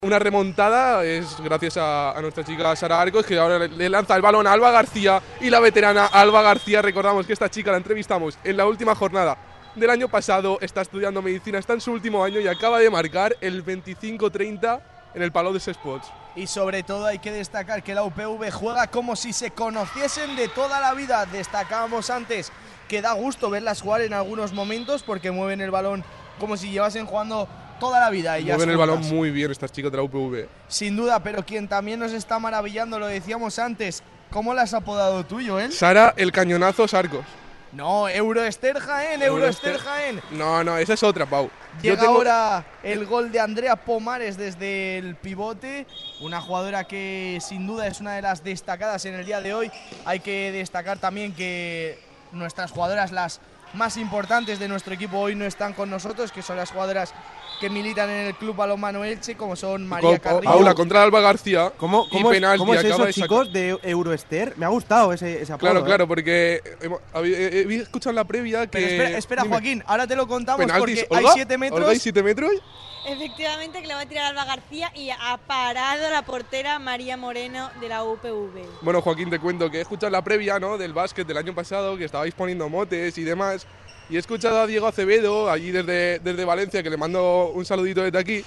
Una remontada es gracias a nuestra chica Sara Arcos, que ahora le lanza el balón a Alba García, y la veterana Alba García, recordamos que esta chica la entrevistamos en la última jornada del año pasado, está estudiando medicina, está en su último año y acaba de marcar el 25-30 en el Palau dels Esports. Y sobre todo hay que destacar que la UPV juega como si se conociesen de toda la vida. Destacábamos antes que da gusto verlas jugar en algunos momentos porque mueven el balón como si llevasen jugando toda la vida. Mueven el balón muy bien estas chicas de la UPV. Sin duda, pero quien también nos está maravillando, lo decíamos antes, ¿cómo la has apodado tú, Joel? Sara el Cañonazo Arcos. No, Euroester Jaén, Euroester Jaén. No, esa es otra, Pau. Llega ahora el gol de Andrea Pomares desde el pivote, una jugadora que sin duda es una de las destacadas en el día de hoy. Hay que destacar también que nuestras jugadoras, las más importantes de nuestro equipo, hoy no están con nosotros, que son las jugadoras que militan en el Club Balonmano Elche, como son María Carrillo. Paula contra Alba García. ¿Cómo es eso, chicos, de Euroester? Me ha gustado ese apodo. Claro, porque he escuchado en la previa que… Pero espera, Joaquín, ahora te lo contamos. Penaltis. Porque ¿Olga? hay 7 metros. ¿Olga, hay 7 metros? Efectivamente, que le va a tirar Alba García y ha parado la portera María Moreno de la UPV. Bueno, Joaquín, te cuento que he escuchado la previa, ¿no?, del básquet del año pasado, que estabais poniendo motes y demás, y he escuchado a Diego Acevedo, allí desde Valencia, que le mando un saludito desde aquí,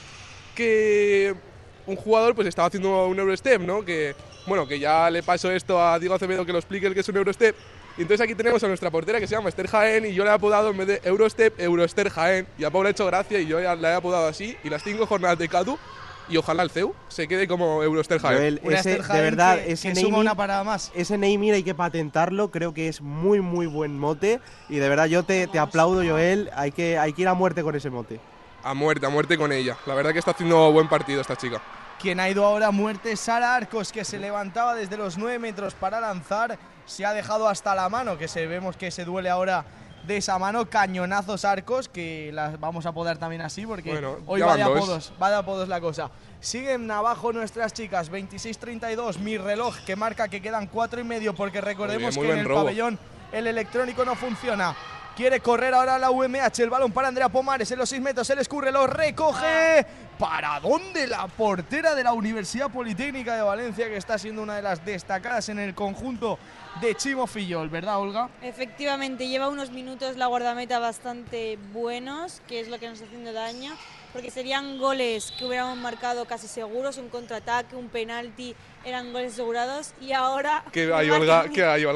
que un jugador pues estaba haciendo un Eurostep, ¿no?, que ya le paso esto a Diego Acevedo que lo explique el que es un Eurostep. Y entonces aquí tenemos a nuestra portera que se llama Esther Jaén, y yo le he apodado en vez de Eurostep, Euroester Jaén, y a Paula ha hecho gracia y yo ya la he apodado así, y las 5 jornadas de CADU, y ojalá el CEU se quede como Euroester Jaén. De verdad, ese suma una parada más. Ese naming hay que patentarlo, creo que es muy buen mote, y de verdad yo te aplaudo, Joel, hay que ir a muerte con ese mote. A muerte con ella, la verdad que está haciendo buen partido esta chica. Quien ha ido ahora a muerte es Sara Arcos, que se levantaba desde los 9 metros para lanzar, se ha dejado hasta la mano, vemos que se duele ahora de esa mano. Cañonazos Arcos, que las vamos a apodar también así, porque hoy va de apodos la cosa. Siguen abajo nuestras chicas, 26-32, mi reloj que marca que quedan 4,5, porque recordemos que en el pabellón el electrónico no funciona. Quiere correr ahora la UMH, el balón para Andrea Pomares en los 6 metros, se le escurre, lo recoge. ¿Para dónde la portera de la Universidad Politécnica de Valencia, que está siendo una de las destacadas en el conjunto de Chimo Fillol, ¿verdad, Olga? Efectivamente, lleva unos minutos la guardameta bastante buenos, que es lo que nos está haciendo daño, porque serían goles que hubiéramos marcado casi seguros, un contraataque, un penalti, eran goles asegurados, y ahora… ¿Qué hay, Olga?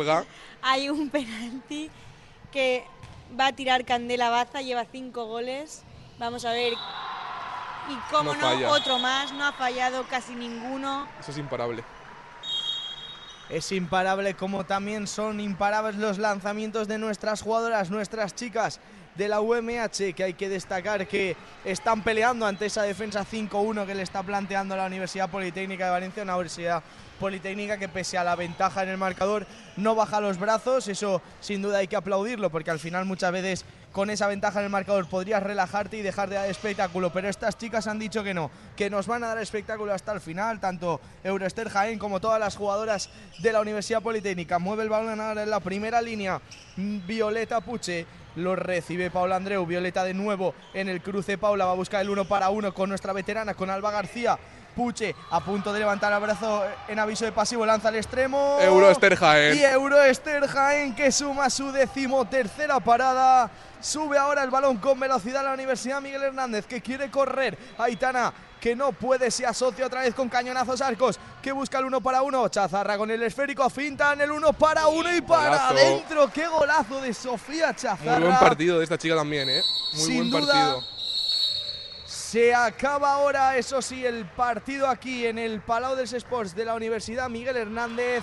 Hay un penalti que va a tirar Candela Baza, lleva 5 goles, vamos a ver, y cómo no, otro más, no ha fallado casi ninguno. Eso es imparable. Es imparable, como también son imparables los lanzamientos de nuestras jugadoras, nuestras chicas de la UMH, que hay que destacar que están peleando ante esa defensa 5-1 que le está planteando la Universidad Politécnica de Valencia, una universidad Politécnica que pese a la ventaja en el marcador no baja los brazos. Eso sin duda hay que aplaudirlo, porque al final muchas veces con esa ventaja en el marcador podrías relajarte y dejar de dar espectáculo, pero estas chicas han dicho que no, que nos van a dar espectáculo hasta el final, tanto Euroester Jaén como todas las jugadoras de la Universidad Politécnica. Mueve el balón ahora en la primera línea Violeta Puche, lo recibe Paula Andreu, Violeta de nuevo en el cruce, Paula va a buscar el 1 para 1 con nuestra veterana, con Alba García. Puche a punto de levantar el brazo en aviso de pasivo, lanza al extremo. Euroester Jaén. Y Euroester Jaén, que suma su 13ª parada. Sube ahora el balón con velocidad a la Universidad Miguel Hernández, que quiere correr. Aitana, que no puede, se asocia otra vez con Cañonazos Arcos, que busca el 1 para 1. Chazarra con el esférico, finta en el 1 para 1 y para adentro. ¡Qué golazo de Sofía Chazarra! Muy buen partido de esta chica también, ¿eh? Sin buen partido. Se acaba ahora, eso sí, el partido aquí en el Palau dels Esports de la Universidad Miguel Hernández.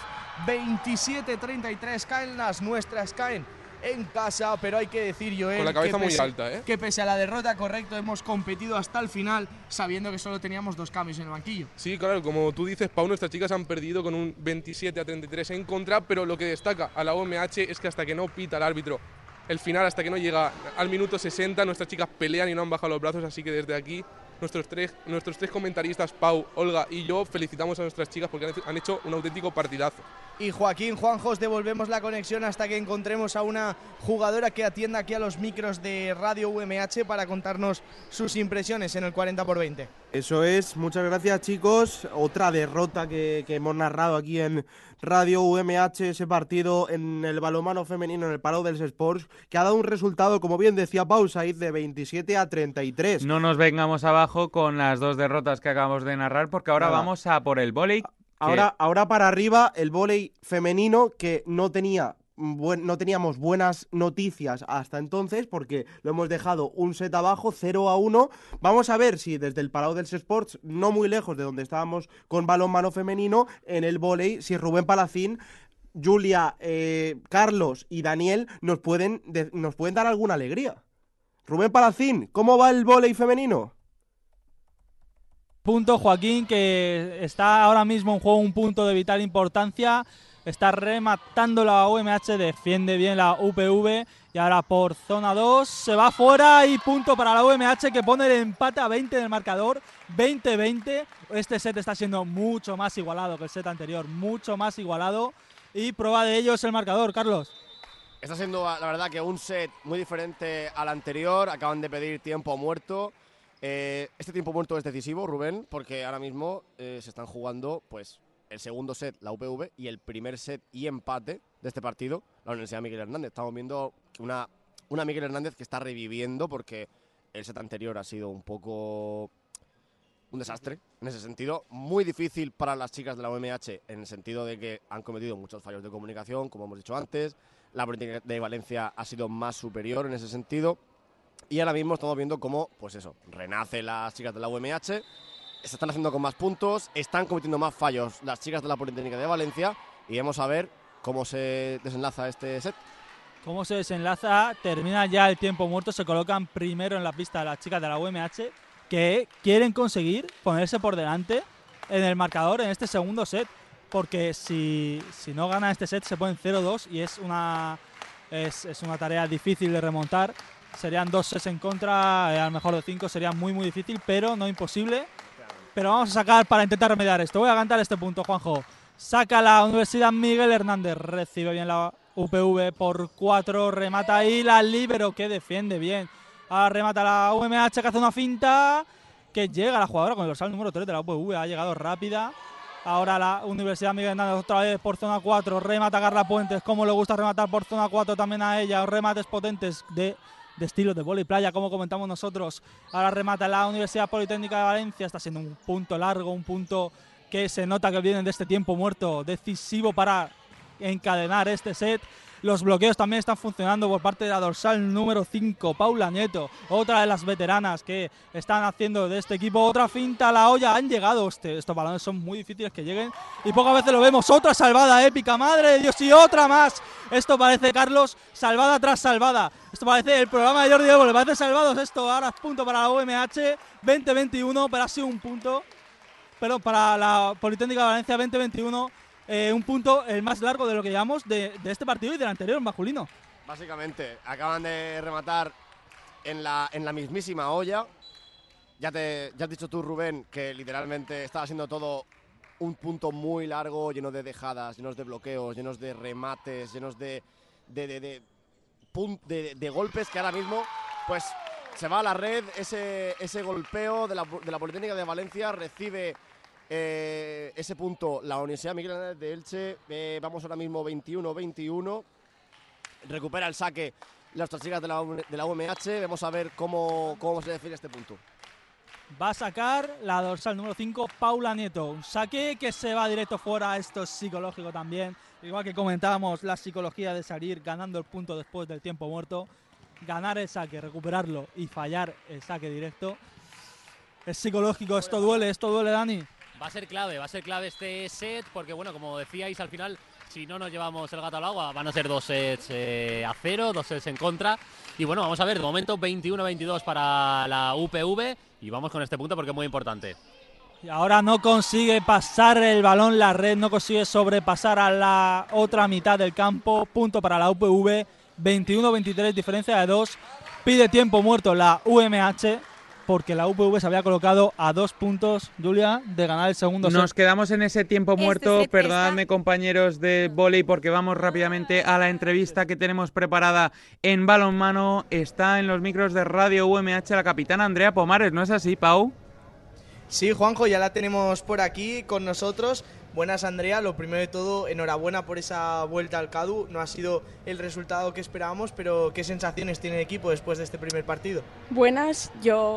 27-33, caen las nuestras, caen en casa, pero hay que decir, Joel, con la cabeza muy alta, que pese a la derrota, correcto, hemos competido hasta el final, sabiendo que solo teníamos 2 cambios en el banquillo. Sí, claro, como tú dices, Pau, nuestras chicas han perdido con un 27-33 en contra, pero lo que destaca a la OMH es que hasta que no pita el árbitro el final, hasta que no llega al minuto 60, nuestras chicas pelean y no han bajado los brazos, así que desde aquí nuestros tres comentaristas, Pau, Olga y yo, felicitamos a nuestras chicas porque han hecho un auténtico partidazo. y Joaquín. Juanjo, os devolvemos la conexión hasta que encontremos a una jugadora que atienda aquí a los micros de Radio UMH para contarnos sus impresiones en el 40x20. Eso es, muchas gracias chicos. Otra derrota que hemos narrado aquí en Radio UMH, ese partido en el balonmano femenino en el Palau dels Esports, que ha dado un resultado, como bien decía Pau Said, de 27-33. No nos vengamos abajo con las dos derrotas que acabamos de narrar, porque ahora vamos a por el vóley. Ahora para arriba, el vóley femenino, que no teníamos buenas noticias hasta entonces, porque lo hemos dejado un set abajo, 0-1. Vamos a ver si desde el Palau dels Esports, no muy lejos de donde estábamos con balonmano femenino, en el vóley, si Rubén Palacín, Julia, Carlos y Daniel nos pueden dar alguna alegría. Rubén Palacín, ¿cómo va el vóley femenino? Punto, Joaquín, que está ahora mismo en juego un punto de vital importancia. Está rematando la UMH, defiende bien la UPV y ahora por zona 2 se va fuera y punto para la UMH, que pone el empate a 20 en el marcador, 20-20. Este set está siendo mucho más igualado que el set anterior, mucho más igualado, y prueba de ello es el marcador, Carlos. Está siendo, la verdad, que un set muy diferente al anterior. Acaban de pedir tiempo muerto. Este tiempo muerto es decisivo, Rubén, porque ahora mismo se están jugando pues el segundo set, la UPV, y el primer set y empate de este partido, la Universidad Miguel Hernández. Estamos viendo una Miguel Hernández que está reviviendo, porque el set anterior ha sido un poco un desastre en ese sentido. Muy difícil para las chicas de la UMH, en el sentido de que han cometido muchos fallos de comunicación, como hemos dicho antes. La Politécnica de Valencia ha sido más superior en ese sentido. Y ahora mismo estamos viendo cómo, pues eso, renace las chicas de la UMH, se están haciendo con más puntos, están cometiendo más fallos las chicas de la Politécnica de Valencia, y vamos a ver cómo se desenlaza este set. Cómo se desenlaza, termina ya el tiempo muerto, se colocan primero en la pista las chicas de la UMH, que quieren conseguir ponerse por delante en el marcador en este segundo set, porque si no ganan este set se ponen 0-2 y es una tarea difícil de remontar. Serían 2 sets en contra, a lo mejor de 5 sería muy difícil, pero no imposible. Pero vamos a sacar para intentar remediar esto. Voy a cantar este punto, Juanjo. Saca la Universidad Miguel Hernández, recibe bien la UPV por 4, remata ahí la líbero, que defiende bien. Ahora remata la UMH, que hace una finta, que llega la jugadora con el dorsal número 3 de la UPV, ha llegado rápida. Ahora la Universidad Miguel Hernández otra vez por zona 4, remata Carla Puentes, como le gusta rematar por zona 4 también a ella, remates potentes de estilo de vóley playa, como comentamos nosotros. Ahora remata la Universidad Politécnica de Valencia, está siendo un punto largo, un punto que se nota que vienen de este tiempo muerto, decisivo para encadenar este set. Los bloqueos también están funcionando por parte de la dorsal número 5, Paula Nieto, otra de las veteranas que están haciendo de este equipo. Otra finta a la olla, han llegado, estos balones son muy difíciles que lleguen y pocas veces lo vemos. Otra salvada épica, madre de Dios, y otra más. Esto parece, Carlos, salvada tras salvada. Esto parece el programa de Jordi Evo, le parece salvados esto. Ahora es punto para la UMH, 20-21, pero ha sido un punto, perdón, para la Politécnica de Valencia, 20-21. Un punto el más largo de lo que llevamos de este partido y del anterior masculino. Básicamente, acaban de rematar en la mismísima olla. Ya has dicho tú, Rubén, que literalmente estaba siendo todo un punto muy largo, lleno de dejadas, llenos de bloqueos, llenos de remates, llenos de golpes, que ahora mismo pues se va a la red. Ese golpeo de la Politécnica de Valencia recibe ese punto la Universidad Miguel Hernández de Elche. Vamos ahora mismo 21-21. Recupera el saque las otras chicas de la UMH. Vamos a ver cómo se define este punto. Va a sacar la dorsal número 5, Paula Nieto. Un saque que se va directo fuera. Esto es psicológico también. Igual que comentábamos, la psicología de salir ganando el punto después del tiempo muerto. Ganar el saque, recuperarlo y fallar el saque directo. Es psicológico. Esto duele, Dani. Va a ser clave este set, porque bueno, como decíais, al final, si no nos llevamos el gato al agua, van a ser 2 sets a 0, 2 sets en contra. Y bueno, vamos a ver, de momento 21-22 para la UPV, y vamos con este punto porque es muy importante. Y ahora no consigue pasar el balón la red, no consigue sobrepasar a la otra mitad del campo. Punto para la UPV, 21-23, diferencia de 2. Pide tiempo muerto la UMH. porque la UPV se había colocado a 2 puntos, Julia, de ganar el segundo set. Nos quedamos en ese tiempo muerto. set Perdonadme, compañeros de vóley, porque vamos rápidamente a la entrevista que tenemos preparada en balonmano. Está en los micros de Radio UMH la capitana Andrea Pomares, ¿no es así, Pau? Sí, Juanjo, ya la tenemos por aquí con nosotros. Buenas, Andrea. Lo primero de todo, enhorabuena por esa vuelta al CADU. No ha sido el resultado que esperábamos, pero ¿qué sensaciones tiene el equipo después de este primer partido? Buenas,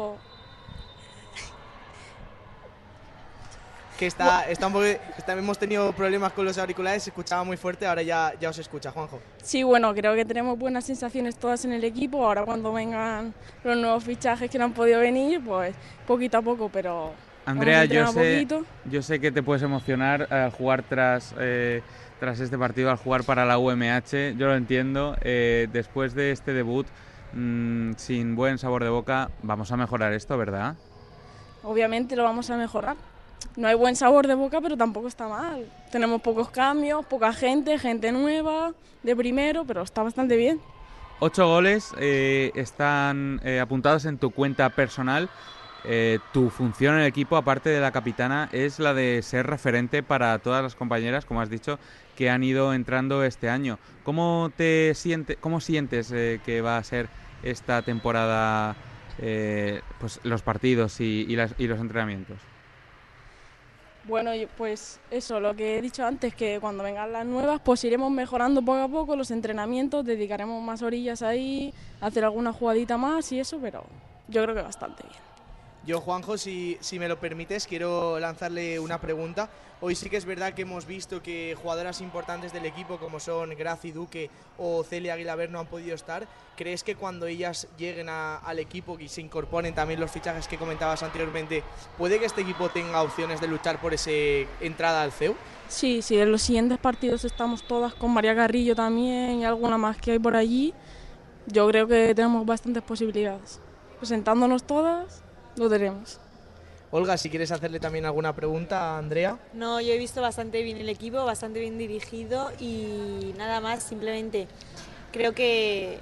Que hemos tenido problemas con los auriculares, se escuchaba muy fuerte, ahora ya os escucha, Juanjo. Sí, bueno, creo que tenemos buenas sensaciones todas en el equipo. Ahora cuando vengan los nuevos fichajes que no han podido venir, pues poquito a poco, pero Andrea, vamos a entrenar yo sé que te puedes emocionar al jugar tras este partido, al jugar para la UMH, yo lo entiendo. Después de este debut, sin buen sabor de boca, vamos a mejorar esto, ¿verdad? Obviamente lo vamos a mejorar. No hay buen sabor de boca, pero tampoco está mal. Tenemos pocos cambios, poca gente nueva, de primero, pero está bastante bien. 8 goles están apuntados en tu cuenta personal. Tu función en el equipo, aparte de la capitana, es la de ser referente para todas las compañeras, como has dicho, que han ido entrando este año. ¿Cómo sientes que va a ser esta temporada, pues los partidos y los entrenamientos? Bueno, pues eso, lo que he dicho antes, que cuando vengan las nuevas, pues iremos mejorando poco a poco los entrenamientos, dedicaremos más orillas ahí, hacer alguna jugadita más y eso, pero yo creo que bastante bien. Yo, Juanjo, si me lo permites, quiero lanzarle una pregunta. Hoy sí que es verdad que hemos visto que jugadoras importantes del equipo, como son Graci Duque o Celia Aguilaber, no han podido estar. ¿Crees que cuando ellas lleguen al equipo y se incorporen también los fichajes que comentabas anteriormente, puede que este equipo tenga opciones de luchar por esa entrada al CEU? Sí, en los siguientes partidos estamos todas con María Carrillo también y alguna más que hay por allí. Yo creo que tenemos bastantes posibilidades. Presentándonos todas, lo tenemos. Olga, si quieres hacerle también alguna pregunta a Andrea. No, yo he visto bastante bien el equipo, bastante bien dirigido y nada más, simplemente creo que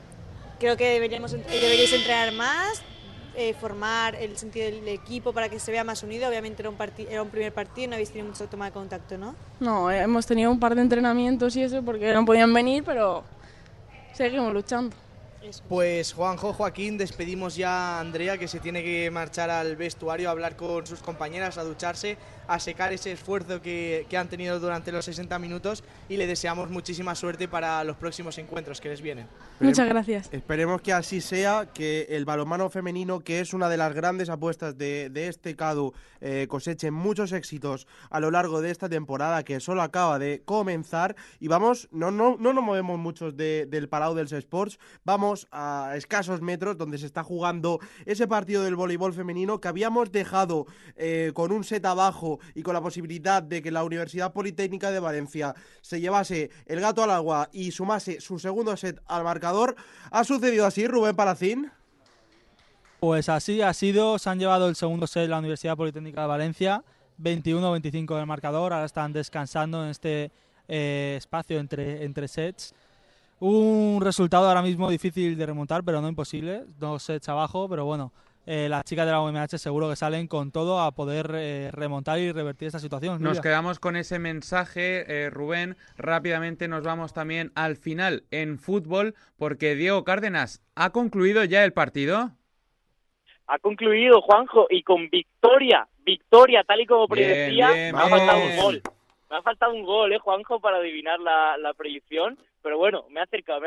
deberíais entrenar más, formar el sentido del equipo para que se vea más unido. Obviamente era un primer partido, no habéis tenido mucha toma de contacto, ¿no? No, hemos tenido un par de entrenamientos y eso porque no podían venir, pero seguimos luchando. Pues Juanjo, Joaquín, despedimos ya a Andrea, que se tiene que marchar al vestuario a hablar con sus compañeras, a ducharse, a secar ese esfuerzo que han tenido durante los 60 minutos y le deseamos muchísima suerte para los próximos encuentros que les vienen. Muchas gracias. Esperemos que así sea, que el balonmano femenino, que es una de las grandes apuestas de este CADU, coseche muchos éxitos a lo largo de esta temporada que solo acaba de comenzar. Y vamos, no nos movemos mucho del Palau dels Esports, vamos a escasos metros donde se está jugando ese partido del voleibol femenino que habíamos dejado con un set abajo y con la posibilidad de que la Universidad Politécnica de Valencia se llevase el gato al agua y sumase su segundo set al marcador. ¿Ha sucedido así, Rubén Palacín? Pues así ha sido, se han llevado el segundo set la Universidad Politécnica de Valencia, 21-25 del marcador, ahora están descansando en este espacio entre sets. Un resultado ahora mismo difícil de remontar, pero no imposible, 2 sets abajo, pero bueno, las chicas de la UMH seguro que salen con todo a poder remontar y revertir esta situación. Nos quedamos con ese mensaje, Rubén. Rápidamente nos vamos también al final en fútbol, porque Diego Cárdenas, ¿ha concluido ya el partido? Ha concluido, Juanjo, y con victoria, tal y como predecía. Me ha faltado un gol. Me ha faltado un gol, Juanjo, para adivinar la predicción. Pero bueno, me ha acercado.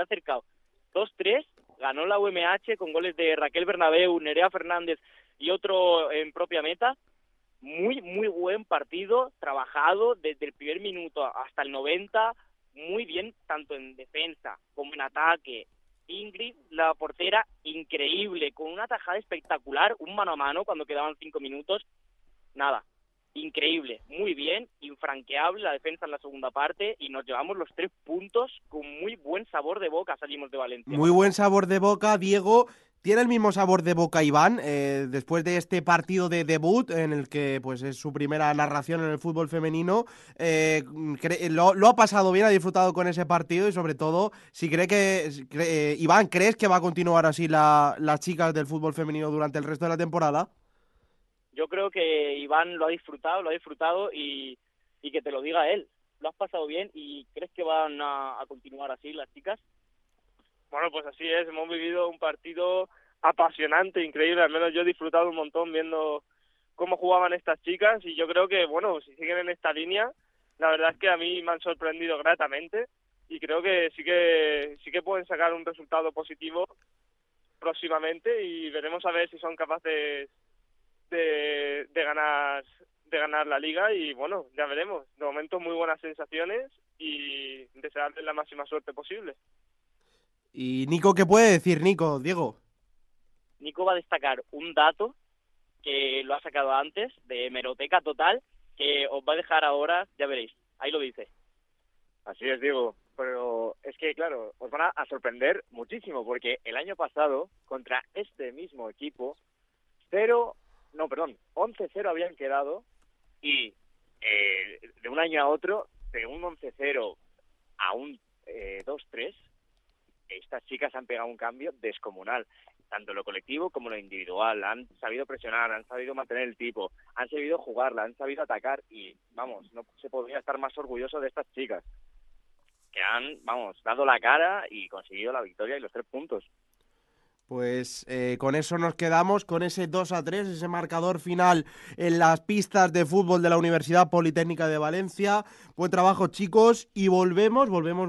2-3, ganó la UMH con goles de Raquel Bernabéu, Nerea Fernández y otro en propia meta. Muy, muy buen partido, trabajado desde el primer minuto hasta el 90. Muy bien, tanto en defensa como en ataque. Ingrid, la portera, increíble, con una tajada espectacular, un mano a mano cuando quedaban 5 minutos. Nada, increíble, muy bien, infranqueable la defensa en la segunda parte y nos llevamos los 3 puntos con muy buen sabor de boca, salimos de Valencia. Muy buen sabor de boca, Diego. ¿Tiene el mismo sabor de boca Iván después de este partido de debut en el que pues es su primera narración en el fútbol femenino? ¿Lo ha pasado bien, ha disfrutado con ese partido y sobre todo, si cree que Iván, ¿crees que va a continuar así las chicas del fútbol femenino durante el resto de la temporada? Yo creo que Iván lo ha disfrutado y que te lo diga él. ¿Lo has pasado bien y crees que van a continuar así las chicas? Bueno, pues así es, hemos vivido un partido apasionante, increíble, al menos yo he disfrutado un montón viendo cómo jugaban estas chicas y yo creo que, bueno, si siguen en esta línea, la verdad es que a mí me han sorprendido gratamente y creo que sí que pueden sacar un resultado positivo próximamente y veremos a ver si son capaces de ganar la liga y bueno, ya veremos. De momento muy buenas sensaciones y desearles la máxima suerte posible. ¿Y Nico qué puede decir, Diego? Nico va a destacar un dato que lo ha sacado antes, de hemeroteca total, que os va a dejar ahora, ya veréis, ahí lo dice. Así es, Diego, pero es que, claro, os van a sorprender muchísimo, porque el año pasado, contra este mismo equipo, 11-0 habían quedado, y de un año a otro, de un 11-0 a un 2-3, estas chicas han pegado un cambio descomunal, tanto en lo colectivo como en lo individual. Han sabido presionar, han sabido mantener el tipo, han sabido jugarla, han sabido atacar y, vamos, no se podría estar más orgulloso de estas chicas, que han, dado la cara y conseguido la victoria y los 3 puntos. Pues con eso nos quedamos, con ese 2-3, ese marcador final en las pistas de fútbol de la Universidad Politécnica de Valencia. Buen trabajo, chicos, y volvemos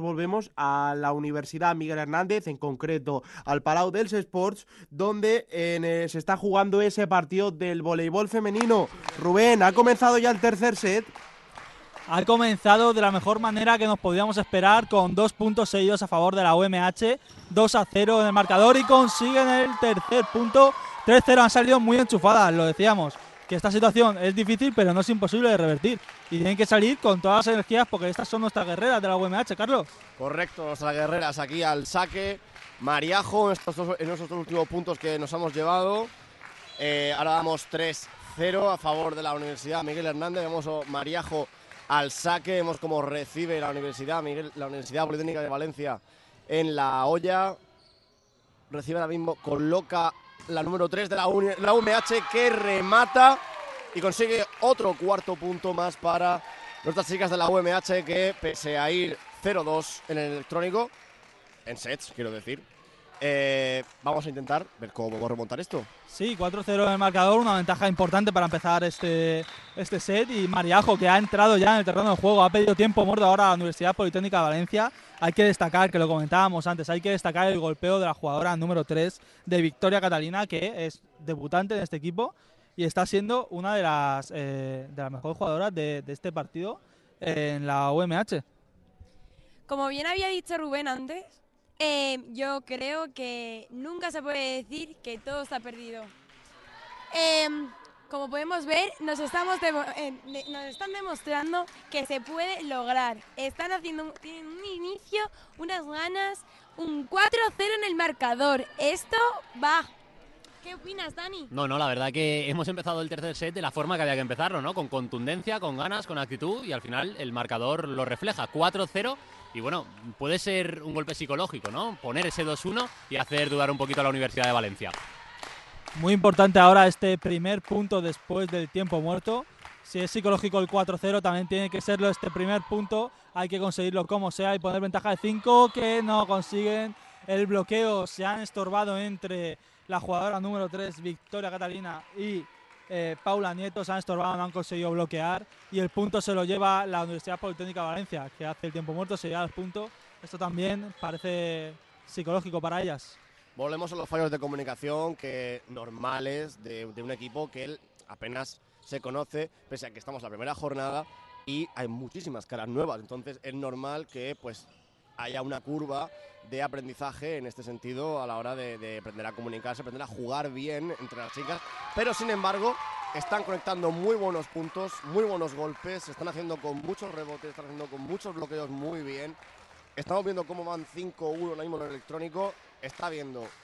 a la Universidad Miguel Hernández, en concreto al Palau dels Esports, donde se está jugando ese partido del voleibol femenino. Rubén, ¿ha comenzado ya el tercer set? Ha comenzado de la mejor manera que nos podíamos esperar, con 2 puntos seguidos a favor de la UMH, 2-0 en el marcador y consiguen el tercer punto. 3-0, han salido muy enchufadas, lo decíamos, que esta situación es difícil pero no es imposible de revertir y tienen que salir con todas las energías porque estas son nuestras guerreras de la UMH, Carlos. Correcto, nuestras guerreras aquí al saque. Mariajo en estos 2 últimos puntos que nos hemos llevado. Ahora damos 3-0 a favor de la Universidad Miguel Hernández. Vemos a Mariajo al saque, vemos cómo recibe la Universidad Politécnica de Valencia en la olla. Recibe ahora mismo, coloca la número 3 de la UMH, que remata y consigue otro cuarto punto más para nuestras chicas de la UMH, que pese a ir 0-2 en el electrónico, en sets, quiero decir, vamos a intentar ver cómo podemos remontar esto. Sí, 4-0 en el marcador, una ventaja importante para empezar este set. Y Mariajo, que ha entrado ya en el terreno de juego, ha pedido tiempo muerto ahora a la Universidad Politécnica de Valencia. Hay que destacar, que lo comentábamos antes, hay que destacar el golpeo de la jugadora número 3 de Victoria Catalina, que es debutante en este equipo y está siendo una de las mejores jugadoras de este partido en la UMH. Como bien había dicho Rubén antes, yo creo que nunca se puede decir que todo está perdido. Como podemos ver, nos están demostrando que se puede lograr. Tienen un inicio, unas ganas, un 4-0 en el marcador. Esto va. ¿Qué opinas, Dani? No, la verdad que hemos empezado el tercer set de la forma que había que empezarlo, ¿no? Con contundencia, con ganas, con actitud, y al final el marcador lo refleja, 4-0. Y bueno, puede ser un golpe psicológico, ¿no? Poner ese 2-1 y hacer dudar un poquito a la Universidad de Valencia. Muy importante ahora este primer punto después del tiempo muerto. Si es psicológico el 4-0, también tiene que serlo este primer punto. Hay que conseguirlo como sea y poner ventaja de 5, que no consiguen. El bloqueo se han estorbado entre la jugadora número 3, Victoria Catalina, y Paula Nieto. Se han estorbado, no han conseguido bloquear. Y el punto se lo lleva la Universidad Politécnica de Valencia, que hace el tiempo muerto, se lleva el punto. Esto también parece psicológico para ellas. Volvemos a los fallos de comunicación que normales de un equipo que apenas se conoce, pese a que estamos en la primera jornada y hay muchísimas caras nuevas. Entonces es normal que pues haya una curva de aprendizaje en este sentido a la hora de aprender a comunicarse, aprender a jugar bien entre las chicas. Pero sin embargo están conectando muy buenos puntos, muy buenos golpes, se están haciendo con muchos rebotes, están haciendo con muchos bloqueos muy bien. Estamos viendo cómo van 5-1 ahora mismo en el electrónico. Está habiendo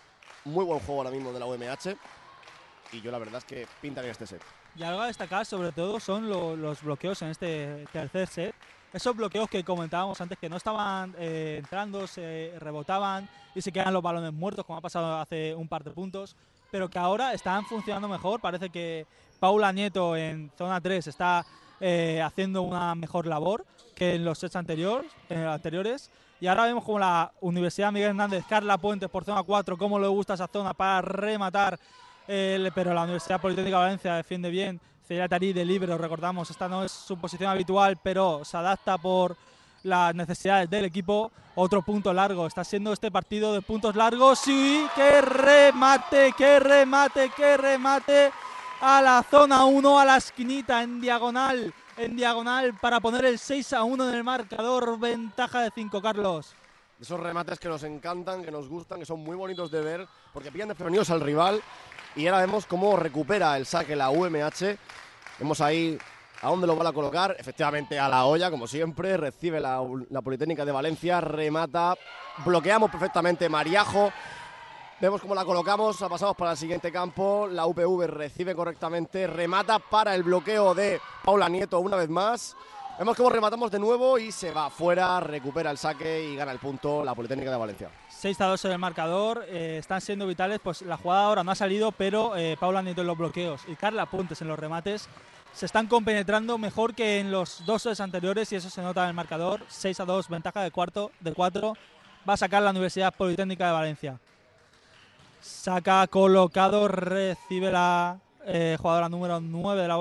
muy buen juego ahora mismo de la UMH. Y yo la verdad es que pinta bien este set. Y algo a destacar sobre todo son los bloqueos en este tercer set. Esos bloqueos que comentábamos antes que no estaban entrando, se rebotaban y se quedan los balones muertos, como ha pasado hace un par de puntos, pero que ahora están funcionando mejor. Parece que Paula Nieto en zona 3 está haciendo una mejor labor que en los sets anteriores. Y ahora vemos como la Universidad Miguel Hernández, Carla Puentes por zona 4, cómo le gusta esa zona para rematar. Pero la Universidad Politécnica de Valencia defiende bien. Celia Tarí de libero, recordamos, esta no es su posición habitual, pero se adapta por las necesidades del equipo. Otro punto largo, está siendo este partido de puntos largos. ¡Sí! ¡Qué remate, qué remate, qué remate! A la zona 1, a la esquinita, en diagonal para poner el 6-1 en el marcador. Ventaja de 5, Carlos. Esos remates que nos encantan, que nos gustan, que son muy bonitos de ver, porque pillan desprevenidos al rival. Y ahora vemos cómo recupera el saque la UMH. Vemos ahí a dónde lo van a colocar. Efectivamente a la olla, como siempre. Recibe la Politécnica de Valencia, remata. Bloqueamos perfectamente Mariajo. Vemos cómo la colocamos, la pasamos para el siguiente campo. La UPV recibe correctamente, remata para el bloqueo de Paula Nieto una vez más. Vemos cómo rematamos de nuevo y se va fuera, recupera el saque y gana el punto la Politécnica de Valencia. 6-2 en el marcador, están siendo vitales, pues la jugada ahora no ha salido, pero Paula Nieto en los bloqueos y Carla Puentes en los remates se están compenetrando mejor que en los dos sets anteriores y eso se nota en el marcador. 6-2, ventaja de 4, va a sacar la Universidad Politécnica de Valencia. Saca colocado, recibe la jugadora número 9 de la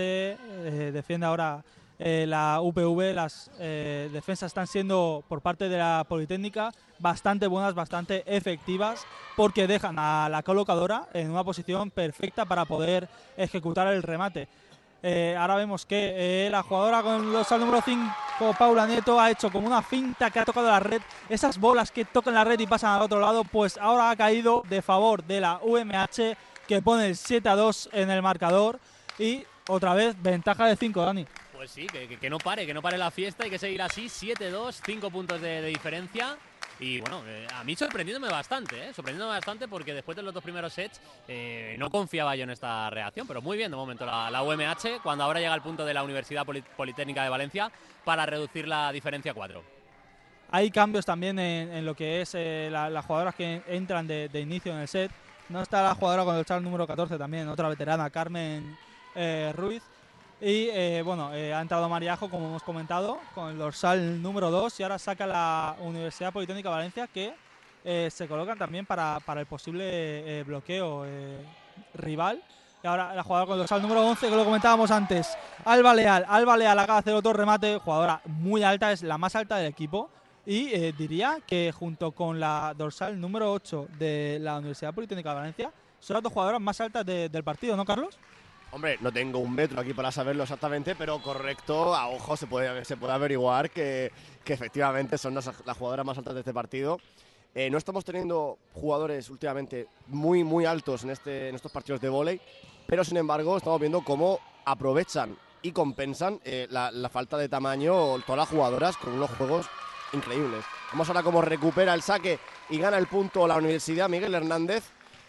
UMH, defiende ahora la UPV. Las defensas están siendo por parte de la Politécnica bastante buenas, bastante efectivas, porque dejan a la colocadora en una posición perfecta para poder ejecutar el remate. Ahora vemos que la jugadora con el dorsal número 5, Paula Nieto, ha hecho como una finta que ha tocado la red. Esas bolas que tocan la red y pasan al otro lado, pues ahora ha caído de favor de la UMH, que pone el 7-2 en el marcador. Y otra vez ventaja de 5, Dani. Pues sí, que no pare la fiesta, hay que seguir así. 7-2, 5 puntos de diferencia. Y bueno, a mí sorprendiéndome bastante porque después de los dos primeros sets no confiaba yo en esta reacción, pero muy bien de momento la UMH, cuando ahora llega al punto de la Universidad Politécnica de Valencia para reducir la diferencia a 4. Hay cambios también en lo que es las jugadoras que entran de inicio en el set. No está la jugadora con el dorsal número 14 también, otra veterana, Carmen Ruiz. Y ha entrado Mariajo, como hemos comentado, con el dorsal número 2 y ahora saca la Universidad Politécnica de Valencia, que se colocan también para el posible bloqueo rival. Y ahora la jugadora con el dorsal número 11, que lo comentábamos antes, Alba Leal acaba de hacer otro remate, jugadora muy alta, es la más alta del equipo. Y diría que junto con la dorsal número 8 de la Universidad Politécnica de Valencia, son las dos jugadoras más altas del partido, ¿no, Carlos? Hombre, no tengo un metro aquí para saberlo exactamente, pero correcto, a ojo se puede averiguar que efectivamente son las jugadoras más altas de este partido. No estamos teniendo jugadores últimamente muy, muy altos en estos partidos de vóley, pero sin embargo estamos viendo cómo aprovechan y compensan la falta de tamaño todas las jugadoras con unos juegos increíbles. Vamos ahora cómo recupera el saque y gana el punto la Universidad Miguel Hernández,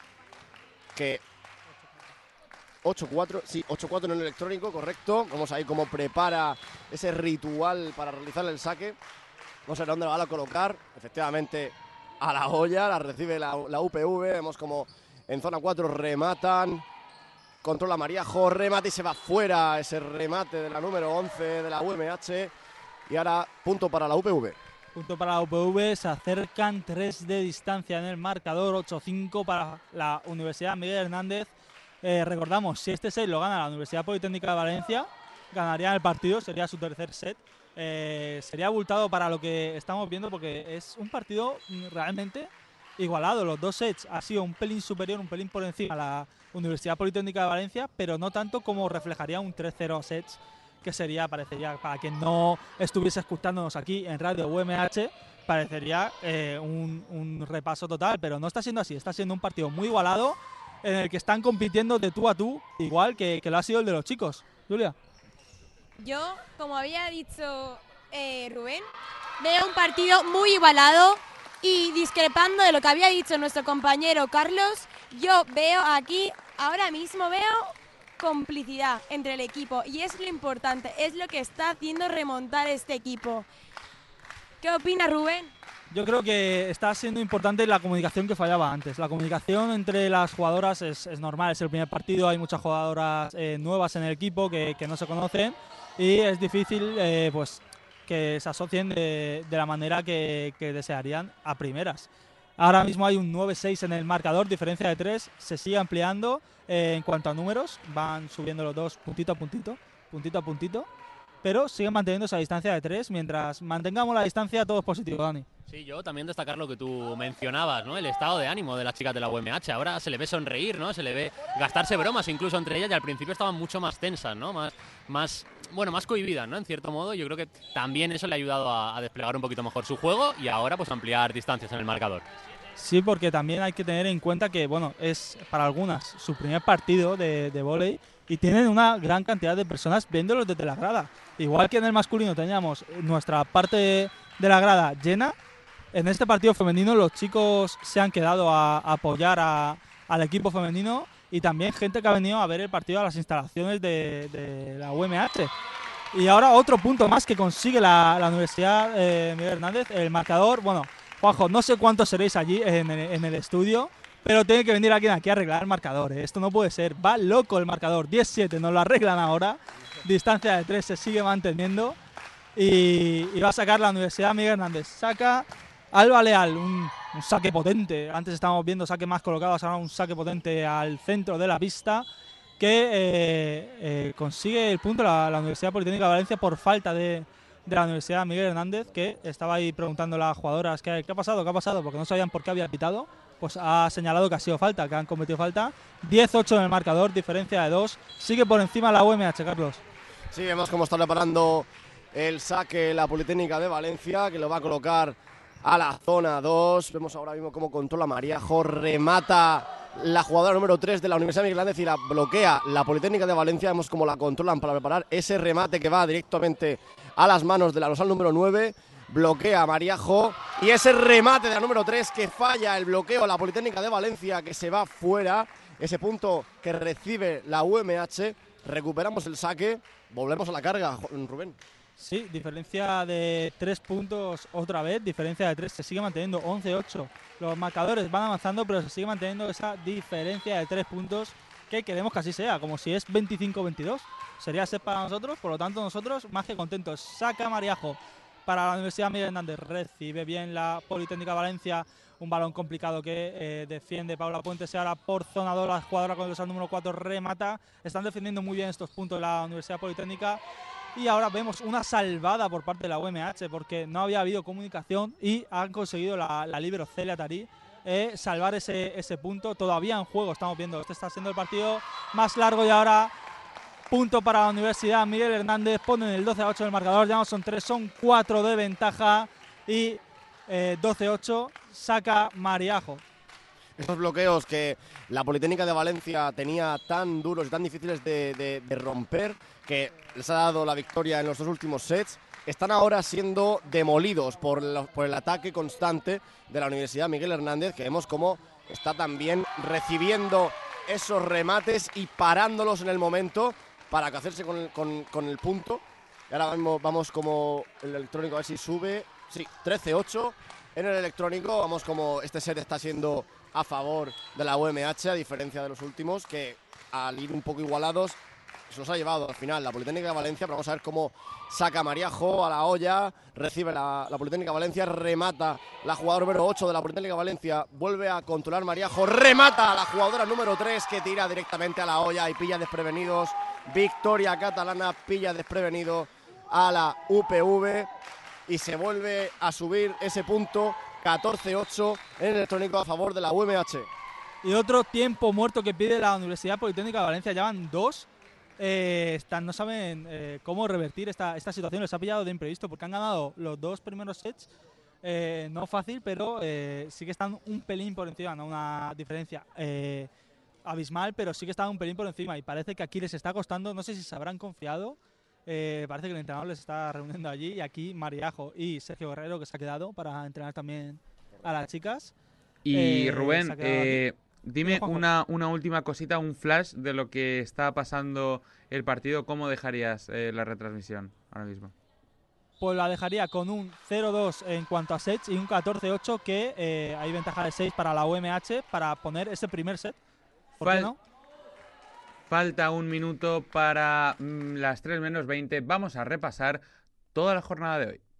que 8-4, sí, 8-4 en el electrónico, correcto. Vamos ahí cómo prepara ese ritual para realizar el saque. Vamos a ver dónde la van a colocar. Efectivamente, a la olla, la recibe la UPV. Vemos como en zona 4 rematan. Controla Mariajo, remate y se va fuera ese remate de la número 11 de la UMH. Y ahora punto para la UPV. Punto para la UPV, se acercan 3 de distancia en el marcador, 8-5 para la Universidad Miguel Hernández. Recordamos, si este set lo gana la Universidad Politécnica de Valencia, ganaría el partido, sería su tercer set. Sería abultado para lo que estamos viendo porque es un partido realmente igualado. Los dos sets ha sido un pelín superior, un pelín por encima a la Universidad Politécnica de Valencia, pero no tanto como reflejaría un 3-0 sets, que parecería, para quien no estuviese escuchándonos aquí en Radio UMH, parecería un repaso total, pero no está siendo así. Está siendo un partido muy igualado, en el que están compitiendo de tú a tú, igual que lo ha sido el de los chicos. Julia. Yo, como había dicho Rubén, veo un partido muy igualado. Y discrepando de lo que había dicho nuestro compañero Carlos, yo veo aquí, ahora mismo veo complicidad entre el equipo y es lo importante, es lo que está haciendo remontar este equipo. ¿Qué opina Rubén? Yo creo que está siendo importante la comunicación que fallaba antes. La comunicación entre las jugadoras es normal, es el primer partido, hay muchas jugadoras nuevas en el equipo que no se conocen y es difícil pues que se asocien de la manera que desearían a primeras. Ahora mismo hay un 9-6 en el marcador, diferencia de 3, se sigue ampliando en cuanto a números, van subiendo los dos puntito a puntito, pero siguen manteniendo esa distancia de 3, mientras mantengamos la distancia todo es positivo, Dani. Sí, yo también destacar lo que tú mencionabas, ¿no? El estado de ánimo de las chicas de la UMH. Ahora se le ve sonreír, ¿no? Se le ve gastarse bromas incluso entre ellas y al principio estaban mucho más tensas, ¿no? Más cohibidas, ¿no? En cierto modo, yo creo que también eso le ha ayudado a desplegar un poquito mejor su juego y ahora pues ampliar distancias en el marcador. Sí, porque también hay que tener en cuenta que, bueno, es para algunas su primer partido de vóley y tienen una gran cantidad de personas viéndolos desde la grada. Igual que en el masculino teníamos nuestra parte de la grada llena, en este partido femenino los chicos se han quedado a apoyar al equipo femenino y también gente que ha venido a ver el partido a las instalaciones de la UMH. Y ahora otro punto más que consigue la Universidad Miguel Hernández, el marcador. Bueno, Juanjo, no sé cuántos seréis allí en el estudio, pero tiene que venir alguien aquí a arreglar el marcador. Esto no puede ser, va loco el marcador, 10-7, nos lo arreglan ahora, distancia de 3 se sigue manteniendo y va a sacar la Universidad Miguel Hernández. Saca Alba Leal, un saque potente, antes estábamos viendo saques más colocados, ahora un saque potente al centro de la pista que consigue el punto la Universidad Politécnica de Valencia por falta de la Universidad Miguel Hernández, que estaba ahí preguntando a las jugadoras ¿qué ha pasado? Porque no sabían por qué había pitado. Pues ha señalado que ha sido falta, que han cometido falta. 10-8 en el marcador, diferencia de 2. Sigue por encima la UMH, Carlos. Sí, vemos cómo está preparando el saque la Politécnica de Valencia, que lo va a colocar a la zona 2. Vemos ahora mismo cómo controla Mariajo, remata la jugadora número 3 de la Universidad Miguel Hernández y la bloquea la Politécnica de Valencia. Vemos cómo la controlan para preparar ese remate que va directamente a las manos de la dorsal número 9. Bloquea a Mariajo y ese remate de la número 3 que falla el bloqueo a la Politécnica de Valencia, que se va fuera. Ese punto que recibe la UMH. Recuperamos el saque, volvemos a la carga, Rubén. Sí, diferencia de 3 puntos otra vez, diferencia de 3, se sigue manteniendo 11-8. Los marcadores van avanzando, pero se sigue manteniendo esa diferencia de 3 puntos que queremos que así sea, como si es 25-22. Sería set para nosotros, por lo tanto nosotros más que contentos. Saca Mariajo para la Universidad Miguel Hernández, recibe bien la Politécnica Valencia, un balón complicado que defiende Paula Puentes y ahora por zona 2 la jugadora con el dorsal número 4 remata. Están defendiendo muy bien estos puntos de la Universidad Politécnica. Y ahora vemos una salvada por parte de la UMH porque no había habido comunicación y han conseguido la líbero Celia Tarí salvar ese punto. Todavía en juego, estamos viendo, este está siendo el partido más largo y ahora punto para la Universidad Miguel Hernández. Ponen el 12-8 del marcador, ya no son 3, son 4 de ventaja y 12-8 saca Mariajo. Estos bloqueos que la Politécnica de Valencia tenía tan duros y tan difíciles de romper, que les ha dado la victoria en los 2 últimos sets, están ahora siendo demolidos por el ataque constante de la Universidad Miguel Hernández, que vemos cómo está también recibiendo esos remates y parándolos en el momento para hacerse con el punto. Y ahora mismo vamos como el electrónico, a ver si sube. Sí, 13-8 en el electrónico. Vamos como este set está siendo a favor de la UMH, a diferencia de los últimos, que al ir un poco igualados se los ha llevado al final la Politécnica de Valencia. Pero vamos a ver cómo saca Mariajo a la olla, recibe la Politécnica de Valencia, remata la jugadora número 8 de la Politécnica de Valencia, vuelve a controlar Mariajo, remata a la jugadora número 3 que tira directamente a la olla y pilla desprevenidos. Victoria catalana, pilla desprevenido a la UPV y se vuelve a subir ese punto 14-8 en el electrónico a favor de la UMH. Y otro tiempo muerto que pide la Universidad Politécnica de Valencia, ya van 2. No saben cómo revertir esta situación, les ha pillado de imprevisto porque han ganado los 2 primeros sets, no fácil, pero sí que están un pelín por encima, no una diferencia abismal, pero sí que están un pelín por encima y parece que aquí les está costando, no sé si se habrán confiado, parece que el entrenador les está reuniendo allí y aquí Mariajo y Sergio Guerrero, que se ha quedado para entrenar también a las chicas. Y se Rubén, ha quedado aquí. dime Juanjo. una última cosita, un flash de lo que está pasando el partido. ¿Cómo dejarías la retransmisión ahora mismo? Pues la dejaría con un 0-2 en cuanto a sets y un 14-8 que hay ventaja de 6 para la UMH para poner ese primer set. ¿Por qué no? Falta un minuto para las 3 menos 20. Vamos a repasar toda la jornada de hoy.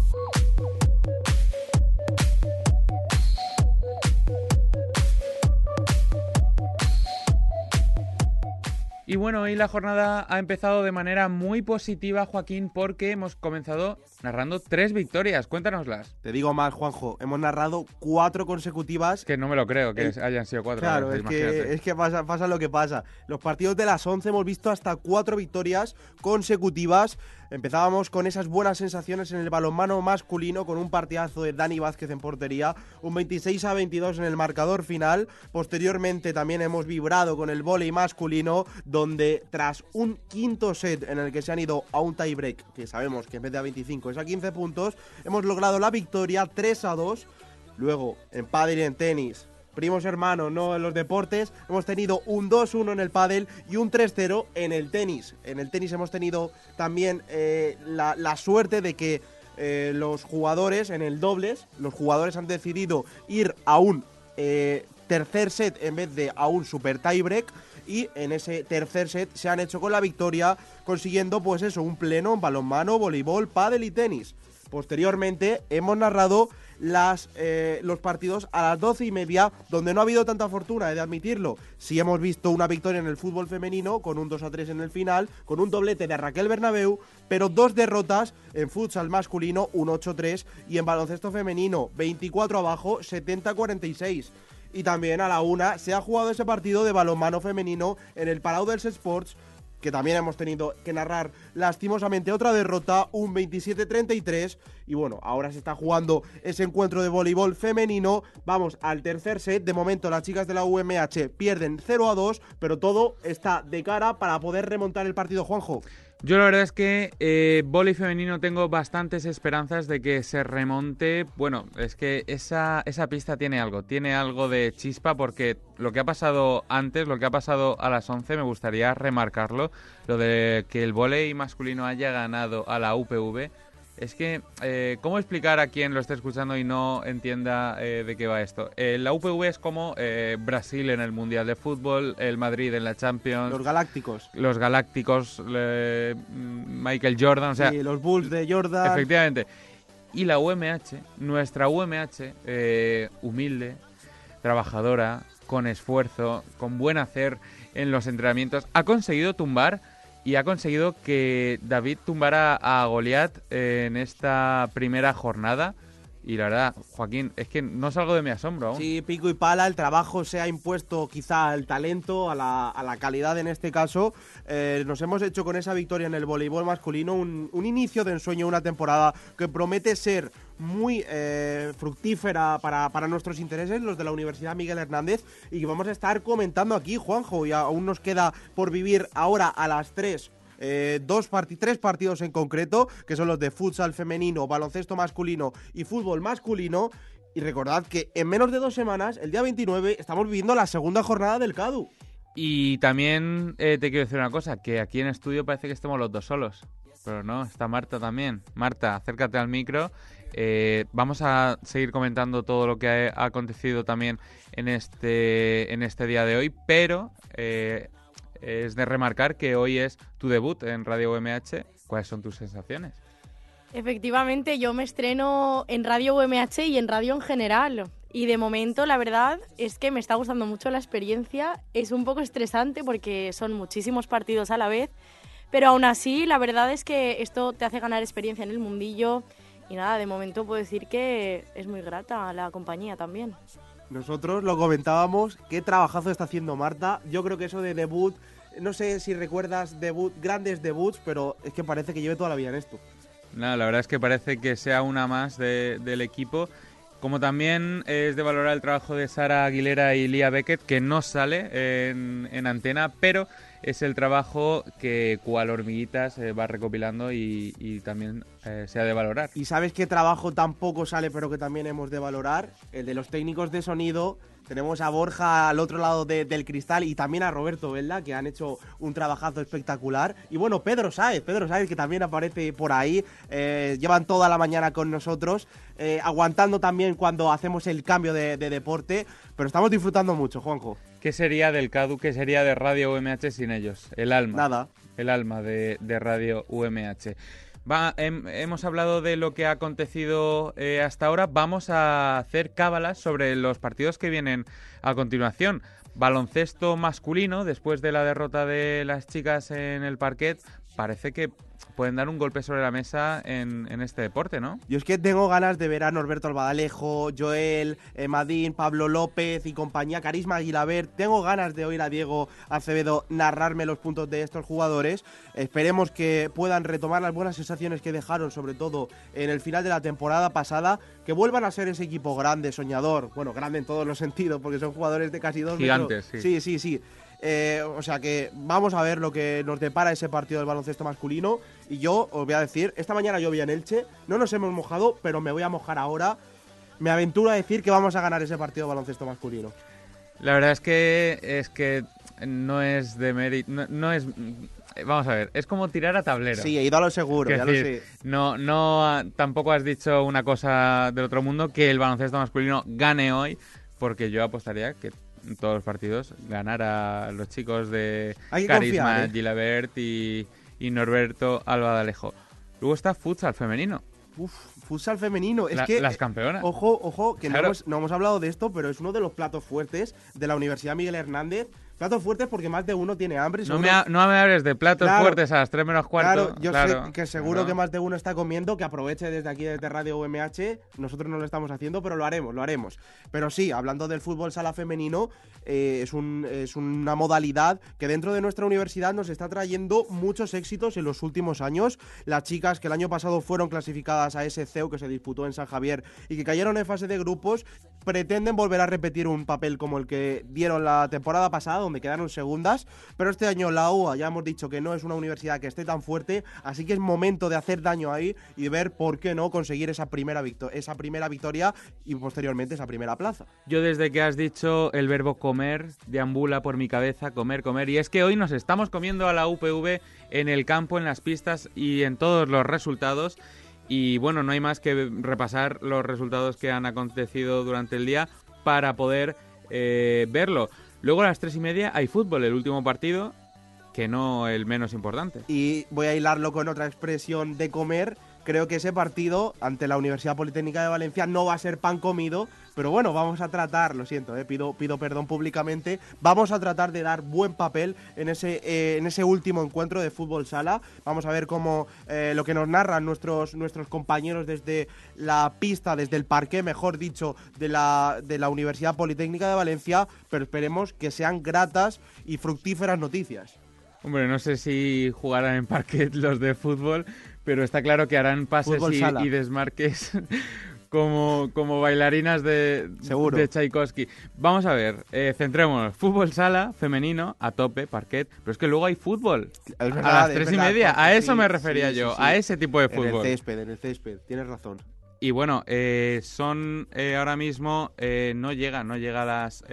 Y bueno, hoy la jornada ha empezado de manera muy positiva, Joaquín, porque hemos comenzado narrando 3 victorias. Cuéntanoslas. Te digo más, Juanjo. Hemos narrado 4 consecutivas. Que no me lo creo, que hayan sido 4. Claro, es que pasa lo que pasa. Los partidos de las 11 hemos visto hasta 4 victorias consecutivas. Empezábamos con esas buenas sensaciones en el balonmano masculino, con un partidazo de Dani Vázquez en portería, un 26-22 en el marcador final. Posteriormente también hemos vibrado con el vóley masculino, donde tras un quinto set en el que se han ido a un tiebreak, que sabemos que en vez de a 25 es a 15 puntos, hemos logrado la victoria 3-2. Luego, en pádel y en tenis, primos hermanos, no en los deportes, hemos tenido un 2-1 en el pádel y un 3-0 en el tenis. En el tenis hemos tenido también la suerte de que los jugadores, en el dobles, los jugadores han decidido ir a un tercer set en vez de a un super tiebreak, y en ese tercer set se han hecho con la victoria, consiguiendo pues eso, un pleno en balonmano, voleibol, pádel y tenis. Posteriormente hemos narrado los partidos a las 12:30, donde no ha habido tanta fortuna, he de admitirlo. Sí hemos visto una victoria en el fútbol femenino, con un 2-3 en el final, con un doblete de Raquel Bernabeu, pero 2 derrotas en futsal masculino, un 8-3, y en baloncesto femenino, 24 abajo, 70-46. Y también a la 1 se ha jugado ese partido de balonmano femenino en el Palau dels Sports, que también hemos tenido que narrar lastimosamente otra derrota, un 27-33. Y bueno, ahora se está jugando ese encuentro de voleibol femenino. Vamos al tercer set. De momento las chicas de la UMH pierden 0-2, pero todo está de cara para poder remontar el partido, Juanjo. Yo la verdad es que vóley femenino tengo bastantes esperanzas de que se remonte. Bueno, es que esa pista tiene algo de chispa, porque lo que ha pasado antes, lo que ha pasado a las 11, me gustaría remarcarlo. Lo de que el vóley masculino haya ganado a la UPV. Es que, ¿cómo explicar a quien lo esté escuchando y no entienda de qué va esto? La UPV es como Brasil en el Mundial de Fútbol, el Madrid en la Champions. Los Galácticos. Los Galácticos, Michael Jordan, o sea... Sí, los Bulls de Jordan. Efectivamente. Y la UMH, nuestra UMH, humilde, trabajadora, con esfuerzo, con buen hacer en los entrenamientos, ha conseguido tumbar... Y ha conseguido que David tumbara a Goliat en esta primera jornada. Y la verdad, Joaquín, es que no salgo de mi asombro aún. Sí, pico y pala, el trabajo se ha impuesto quizá al talento, a la calidad en este caso. Nos hemos hecho con esa victoria en el voleibol masculino un inicio de ensueño, una temporada que promete ser muy fructífera para nuestros intereses, los de la Universidad Miguel Hernández, y que vamos a estar comentando aquí, Juanjo, y aún nos queda por vivir ahora a las 3. 3 partidos en concreto, que son los de futsal femenino, baloncesto masculino y fútbol masculino. Y recordad que en menos de 2 semanas, el día 29, estamos viviendo la segunda jornada del CADU. Y también te quiero decir una cosa, que aquí en estudio parece que estemos los dos solos. Pero no, está Marta también. Marta, acércate al micro. Vamos a seguir comentando todo lo que ha acontecido también en este día de hoy, pero... es de remarcar que hoy es tu debut en Radio UMH. ¿Cuáles son tus sensaciones? Efectivamente, yo me estreno en Radio UMH y en radio en general. Y de momento, la verdad es que me está gustando mucho la experiencia. Es un poco estresante porque son muchísimos partidos a la vez. Pero aún así, la verdad es que esto te hace ganar experiencia en el mundillo. Y nada, de momento puedo decir que es muy grata a la compañía también. Nosotros lo comentábamos, qué trabajazo está haciendo Marta. Yo creo que eso de debut, no sé si recuerdas grandes debuts, pero es que parece que lleve toda la vida en esto. No, la verdad es que parece que sea una más del equipo. Como también es de valorar el trabajo de Sara Aguilera y Lía Beckett, que no sale en antena, pero es el trabajo que cual hormiguitas va recopilando y también se ha de valorar. ¿Y sabes qué trabajo tampoco sale pero que también hemos de valorar? El de los técnicos de sonido. Tenemos a Borja al otro lado del cristal y también a Roberto Velda, que han hecho un trabajazo espectacular. Y bueno, Pedro Sáez, que también aparece por ahí. Llevan toda la mañana con nosotros, aguantando también cuando hacemos el cambio de deporte. Pero estamos disfrutando mucho, Juanjo. ¿Qué sería del CADU, qué sería de Radio UMH sin ellos? El alma. Nada. El alma de Radio UMH. Hemos hablado de lo que ha acontecido hasta ahora. Vamos a hacer cábalas sobre los partidos que vienen a continuación. Baloncesto masculino, después de la derrota de las chicas en el parquet, parece que pueden dar un golpe sobre la mesa en este deporte, ¿no? Yo es que tengo ganas de ver a Norberto Albadalejo, Joel, Madín, Pablo López y compañía, Carisma Aguilabert. Tengo ganas de oír a Diego Acevedo narrarme los puntos de estos jugadores. Esperemos que puedan retomar las buenas sensaciones que dejaron, sobre todo en el final de la temporada pasada, que vuelvan a ser ese equipo grande, soñador, bueno, grande en todos los sentidos, porque son jugadores de casi 2 gigantes, metros. Sí. O sea que vamos a ver lo que nos depara ese partido del baloncesto masculino. Y yo os voy a decir, esta mañana llovía en Elche, no nos hemos mojado, pero me voy a mojar ahora. Me aventuro a decir que vamos a ganar ese partido de baloncesto masculino. La verdad es que no es de mérito, no es... Vamos a ver, es como tirar a tablero. Sí, he ido a lo seguro, ya lo sé. No, tampoco has dicho una cosa del otro mundo, que el baloncesto masculino gane hoy, porque yo apostaría que en todos los partidos ganar a los chicos de Carisma, Gilabert y Norberto Albadalejo. Luego está futsal femenino. Futsal femenino. Es que las campeonas. Ojo, que claro. no hemos hablado de esto, pero es uno de los platos fuertes de la Universidad Miguel Hernández. Platos fuertes porque más de uno tiene hambre. No me hables de platos fuertes a las 3 menos cuarto. Claro, yo sé que seguro que más de uno está comiendo, que aproveche desde aquí, desde Radio UMH. Nosotros no lo estamos haciendo, pero lo haremos. Pero sí, hablando del fútbol sala femenino, es una modalidad que dentro de nuestra universidad nos está trayendo muchos éxitos en los últimos años. Las chicas que el año pasado fueron clasificadas a ese CEU que se disputó en San Javier y que cayeron en fase de grupos, pretenden volver a repetir un papel como el que dieron la temporada pasada, donde quedaron segundas, pero este año la UA ya hemos dicho que no es una universidad que esté tan fuerte, así que es momento de hacer daño ahí y ver por qué no conseguir esa primera victoria y posteriormente esa primera plaza. Yo desde que has dicho el verbo comer, deambula por mi cabeza, comer, y es que hoy nos estamos comiendo a la UPV en el campo, en las pistas y en todos los resultados. Y bueno, no hay más que repasar los resultados que han acontecido durante el día para poder verlo. Luego a las 3:30 hay fútbol, el último partido, que no el menos importante. Y voy a hilarlo con otra expresión de comer. Creo que ese partido ante la Universidad Politécnica de Valencia no va a ser pan comido, pero bueno, vamos a tratar, lo siento, pido perdón públicamente, vamos a tratar de dar buen papel en ese último encuentro de fútbol sala. Vamos a ver cómo lo que nos narran nuestros compañeros desde la pista, desde el parqué, mejor dicho, de la Universidad Politécnica de Valencia, pero esperemos que sean gratas y fructíferas noticias. Hombre, no sé si jugarán en parquet los de fútbol, pero está claro que harán pases y desmarques como bailarinas de Tchaikovsky. Vamos a ver, centrémonos. Fútbol sala, femenino, a tope, parquet, pero es que luego hay fútbol. Es verdad, a las 3:30, a eso me refería yo, a ese tipo de fútbol. En el césped, tienes razón. Y bueno, son ahora mismo, no llega a las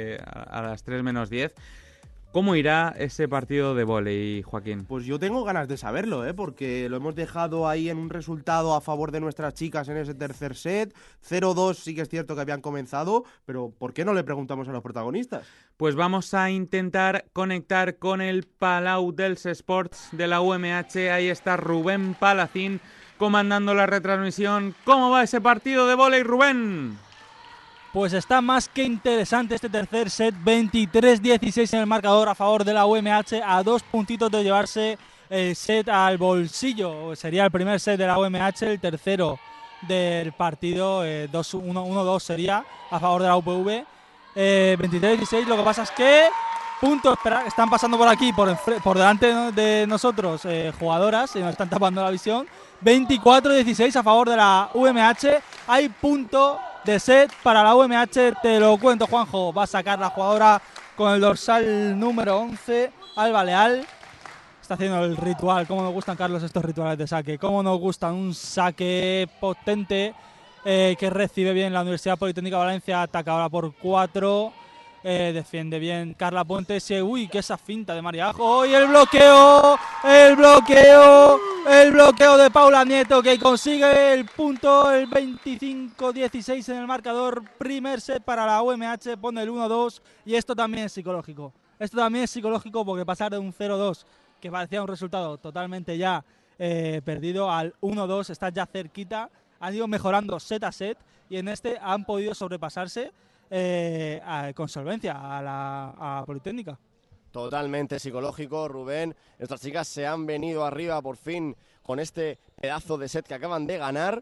3 menos 10. ¿Cómo irá ese partido de vóley, Joaquín? Pues yo tengo ganas de saberlo, porque lo hemos dejado ahí en un resultado a favor de nuestras chicas en ese tercer set. 0-2 sí que es cierto que habían comenzado, pero ¿por qué no le preguntamos a los protagonistas? Pues vamos a intentar conectar con el Palau dels Esports de la UMH. Ahí está Rubén Palacín comandando la retransmisión. ¿Cómo va ese partido de vóley, Rubén? Pues está más que interesante este tercer set, 23-16 en el marcador a favor de la UMH, a 2 puntitos de llevarse el set al bolsillo. Sería el primer set de la UMH, el tercero del partido, 1-2 sería a favor de la UPV. 23-16, lo que pasa es que puntos están pasando por aquí, por delante de nosotros, jugadoras, y nos están tapando la visión. 24-16 a favor de la UMH, hay punto de set para la UMH, te lo cuento, Juanjo. Va a sacar la jugadora con el dorsal número 11, Alba Leal. Está haciendo el ritual. ¿Cómo nos gustan, Carlos, estos rituales de saque? ¿Cómo nos gustan? Un saque potente que recibe bien la Universidad Politécnica de Valencia. Ataca ahora por 4. Defiende bien Carla Puentes. Uy, que esa finta de Mariajo. ¡Y el bloqueo! ¡El bloqueo! El bloqueo de Paula Nieto, que consigue el punto, el 25-16 en el marcador. Primer set para la UMH, pone el 1-2. Y esto también es psicológico. Esto también es psicológico porque pasar de un 0-2, que parecía un resultado totalmente ya perdido, al 1-2 está ya cerquita. Han ido mejorando set a set y en este han podido sobrepasarse con solvencia a la Politécnica. Totalmente psicológico, Rubén. Nuestras chicas se han venido arriba por fin con este pedazo de set que acaban de ganar.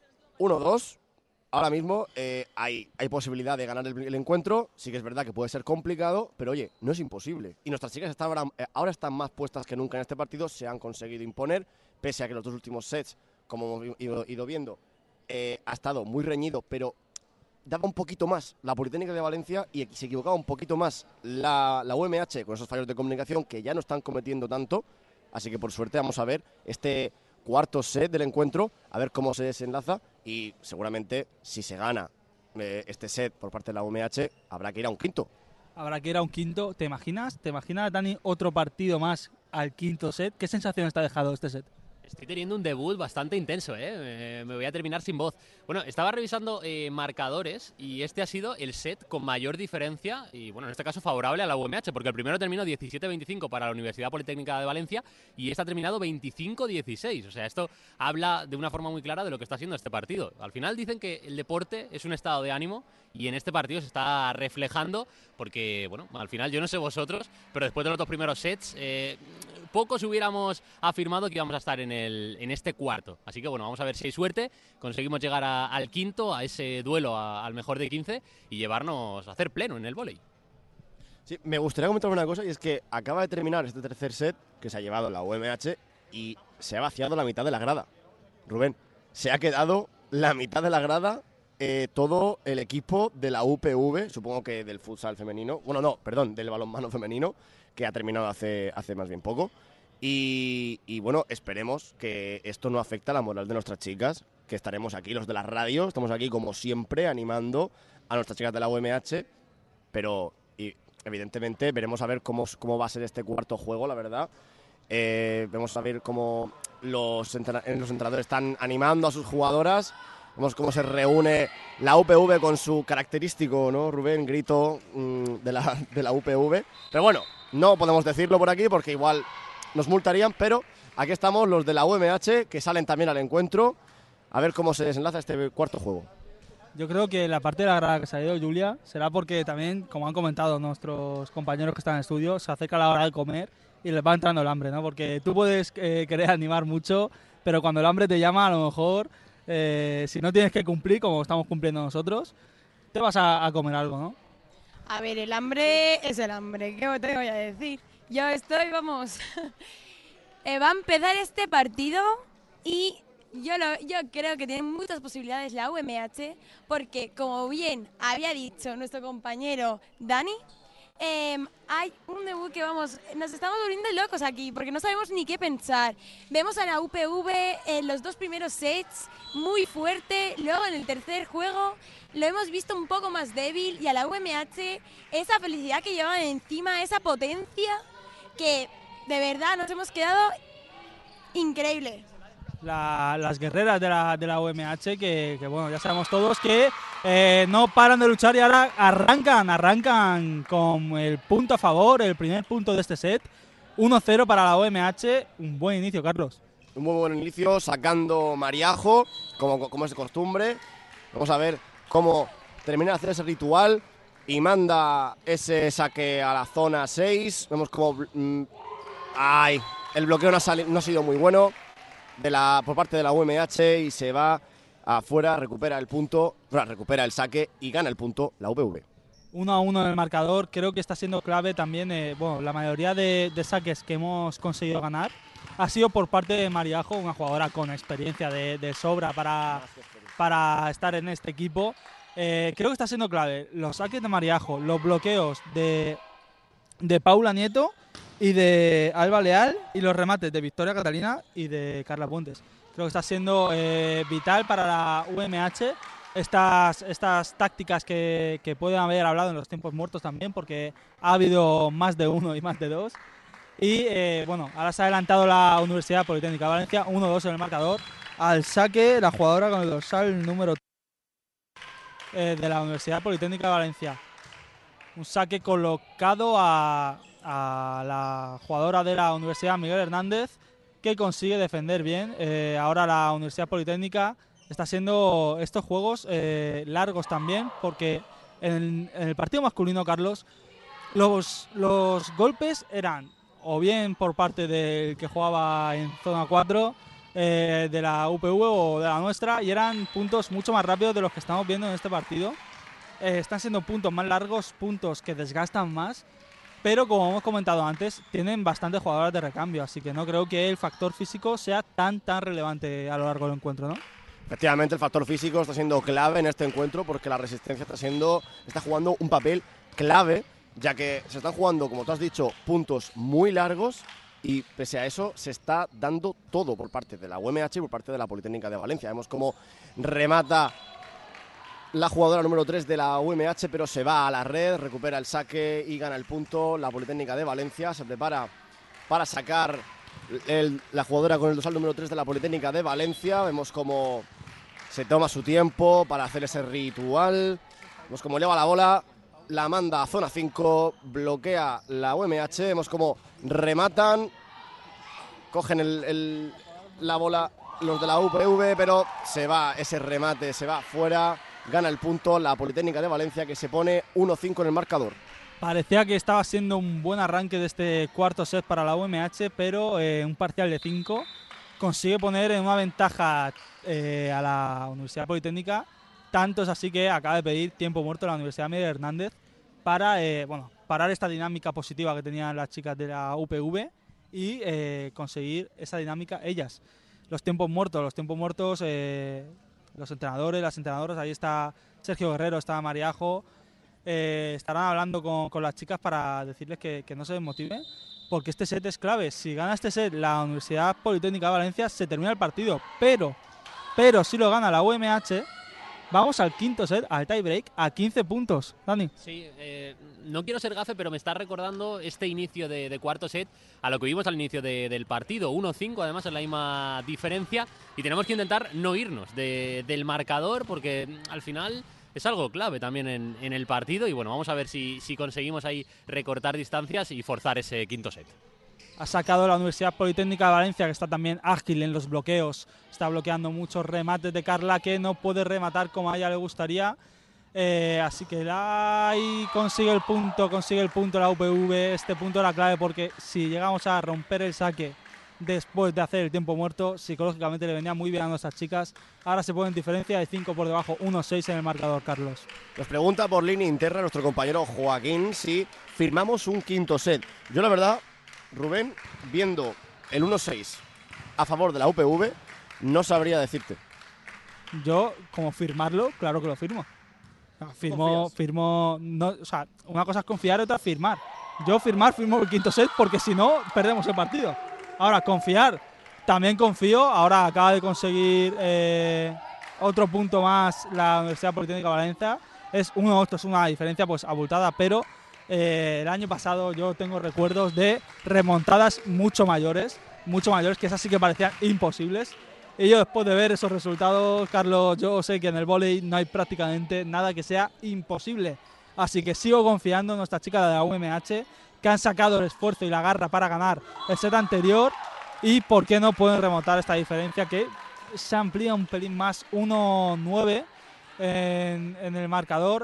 1-2. Ahora mismo hay posibilidad de ganar el encuentro. Sí que es verdad que puede ser complicado, pero oye, no es imposible. Y nuestras chicas ahora están más puestas que nunca en este partido. Se han conseguido imponer, pese a que los dos últimos sets, como hemos ido viendo, ha estado muy reñido, pero daba un poquito más la Politécnica de Valencia y se equivocaba un poquito más la UMH con esos fallos de comunicación que ya no están cometiendo tanto. Así que por suerte vamos a ver este cuarto set del encuentro, a ver cómo se desenlaza, y seguramente si se gana este set por parte de la UMH habrá que ir a un quinto. Habrá que ir a un quinto. ¿Te imaginas, Dani, otro partido más al quinto set? ¿Qué sensación está dejado este set? Estoy teniendo un debut bastante intenso, me voy a terminar sin voz. Bueno, estaba revisando marcadores y este ha sido el set con mayor diferencia y, bueno, en este caso favorable a la UMH, porque el primero terminó 17-25 para la Universidad Politécnica de Valencia y este ha terminado 25-16. O sea, esto habla de una forma muy clara de lo que está siendo este partido. Al final dicen que el deporte es un estado de ánimo y en este partido se está reflejando porque, bueno, al final yo no sé vosotros, pero después de los dos primeros sets, pocos hubiéramos afirmado que íbamos a estar en este cuarto. Así que, bueno, vamos a ver si hay suerte, conseguimos llegar al quinto, a ese duelo, al mejor de 15 y llevarnos a hacer pleno en el vóley. Sí, me gustaría comentar una cosa, y es que acaba de terminar este tercer set que se ha llevado la UMH y se ha vaciado la mitad de la grada. Rubén, se ha quedado la mitad de la grada todo el equipo de la UPV, supongo que del futsal femenino, bueno, no, perdón, del balonmano femenino, que ha terminado hace más bien poco. Y bueno, esperemos que esto no afecte a la moral de nuestras chicas, que estaremos aquí, los de la radio, estamos aquí como siempre animando a nuestras chicas de la UMH, pero evidentemente veremos a ver cómo va a ser este cuarto juego, la verdad. Vamos a ver cómo los entrenadores están animando a sus jugadoras. Vemos cómo se reúne la UPV con su característico, ¿no, Rubén? Grito de la UPV. Pero bueno, no podemos decirlo por aquí porque igual nos multarían, pero aquí estamos los de la UMH que salen también al encuentro. A ver cómo se desenlaza este cuarto juego. Yo creo que la parte de la grada que se ha ido Julia será porque también, como han comentado nuestros compañeros que están en estudio, se acerca la hora de comer y les va entrando el hambre, ¿no? Porque tú puedes querer animar mucho, pero cuando el hambre te llama, a lo mejor, si no tienes que cumplir, como estamos cumpliendo nosotros, te vas a comer algo, ¿no? A ver, el hambre es el hambre, ¿qué te voy a decir? Yo estoy, vamos, va a empezar este partido y yo creo que tiene muchas posibilidades la UMH porque, como bien había dicho nuestro compañero Dani, hay un debut que, vamos, nos estamos volviendo locos aquí porque no sabemos ni qué pensar. Vemos a la UPV en los dos primeros sets muy fuerte, luego en el tercer juego lo hemos visto un poco más débil y a la UMH esa felicidad que llevan encima, esa potencia que de verdad nos hemos quedado increíble. Las guerreras de la UMH que bueno, ya sabemos todos que no paran de luchar y ahora arrancan con el punto a favor, el primer punto de este set, 1-0 para la UMH, un buen inicio, Carlos. Un muy buen inicio, sacando Mariajo, como es de costumbre. Vamos a ver cómo termina de hacer ese ritual y manda ese saque a la zona 6. Vemos cómo el bloqueo no ha sido muy bueno por parte de la UMH y se va afuera, recupera el saque y gana el punto la UPV. 1-1 en el marcador, creo que está siendo clave también, la mayoría de saques que hemos conseguido ganar ha sido por parte de Mariajo, una jugadora con experiencia de sobra para estar en este equipo. Creo que está siendo clave los saques de Mariajo, los bloqueos de de Paula Nieto y de Alba Leal, y los remates de Victoria Catalina y de Carla Puentes. Creo que está siendo vital para la UMH estas tácticas que pueden haber hablado en los tiempos muertos también, porque ha habido más de uno y más de dos. Y bueno, ahora se ha adelantado la Universidad Politécnica de Valencia, 1-2 en el marcador. Al saque, la jugadora con el dorsal número de la Universidad Politécnica de Valencia. Un saque colocado a la jugadora de la Universidad, Miguel Hernández, que consigue defender bien. Ahora la Universidad Politécnica está haciendo estos juegos largos también, porque en el partido masculino, Carlos, los golpes eran o bien por parte del que jugaba en zona 4 de la UPV o de la nuestra, y eran puntos mucho más rápidos de los que estamos viendo en este partido. Están siendo puntos más largos, puntos que desgastan más, pero como hemos comentado antes, tienen bastantes jugadoras de recambio, así que no creo que el factor físico sea tan relevante a lo largo del encuentro, ¿no? Efectivamente, el factor físico está siendo clave en este encuentro, porque la resistencia está jugando un papel clave, ya que se están jugando, como tú has dicho, puntos muy largos, y pese a eso se está dando todo por parte de la UMH y por parte de la Politécnica de Valencia. Vemos cómo remata la jugadora número 3 de la UMH, pero se va a la red, recupera el saque y gana el punto. La Politécnica de Valencia se prepara para sacar la jugadora con el dorsal número 3 de la Politécnica de Valencia. Vemos cómo se toma su tiempo para hacer ese ritual. Vemos cómo eleva la bola, la manda a zona 5, bloquea la UMH. Vemos cómo rematan, cogen la bola los de la UPV, pero se va ese remate, se va fuera. Gana el punto la Politécnica de Valencia, que se pone 1-5 en el marcador. Parecía que estaba siendo un buen arranque de este cuarto set para la UMH, pero un parcial de 5 consigue poner en una ventaja a la Universidad Politécnica. Tanto es así que acaba de pedir tiempo muerto a la Universidad Miguel Hernández para parar esta dinámica positiva que tenían las chicas de la UPV y conseguir esa dinámica ellas. Los tiempos muertos, los entrenadores, las entrenadoras, ahí está Sergio Guerrero, está Mariajo, estarán hablando con las chicas para decirles que no se desmotiven, porque este set es clave. Si gana este set la Universidad Politécnica de Valencia, se termina el partido, pero si lo gana la UMH, vamos al quinto set, al tie break, a 15 puntos. Dani. Sí, no quiero ser gafe, pero me está recordando este inicio de cuarto set a lo que vimos al inicio del partido. 1-5, además, es la misma diferencia. Y tenemos que intentar no irnos del marcador, porque al final es algo clave también en el partido. Y bueno, vamos a ver si conseguimos ahí recortar distancias y forzar ese quinto set. Ha sacado la Universidad Politécnica de Valencia, que está también ágil en los bloqueos. Está bloqueando muchos remates de Carla, que no puede rematar como a ella le gustaría. Así que ahí consigue el punto la UPV. Este punto era clave, porque si llegamos a romper el saque después de hacer el tiempo muerto, psicológicamente le venía muy bien a nuestras chicas. Ahora se pone en diferencia de 5 por debajo, 1-6 en el marcador, Carlos. Nos pregunta por línea interna nuestro compañero Joaquín si firmamos un quinto set. Yo, la verdad, Rubén, viendo el 1-6 a favor de la UPV, no sabría decirte. Yo, como firmarlo, claro que lo firmo. Firmo, no, o sea, una cosa es confiar y otra es firmar. Yo firmo el quinto set, porque si no, perdemos el partido. Ahora, confiar, también confío. Ahora acaba de conseguir otro punto más la Universidad Politécnica de Valencia. Es 1-8, es una diferencia pues abultada, pero el año pasado yo tengo recuerdos de remontadas mucho mayores, que esas sí que parecían imposibles. Y yo, después de ver esos resultados, Carlos, yo sé que en el vóley no hay prácticamente nada que sea imposible. Así que sigo confiando en nuestras chicas de la UMH, que han sacado el esfuerzo y la garra para ganar el set anterior, y por qué no pueden remontar esta diferencia, que se amplía un pelín más, 1-9 en el marcador.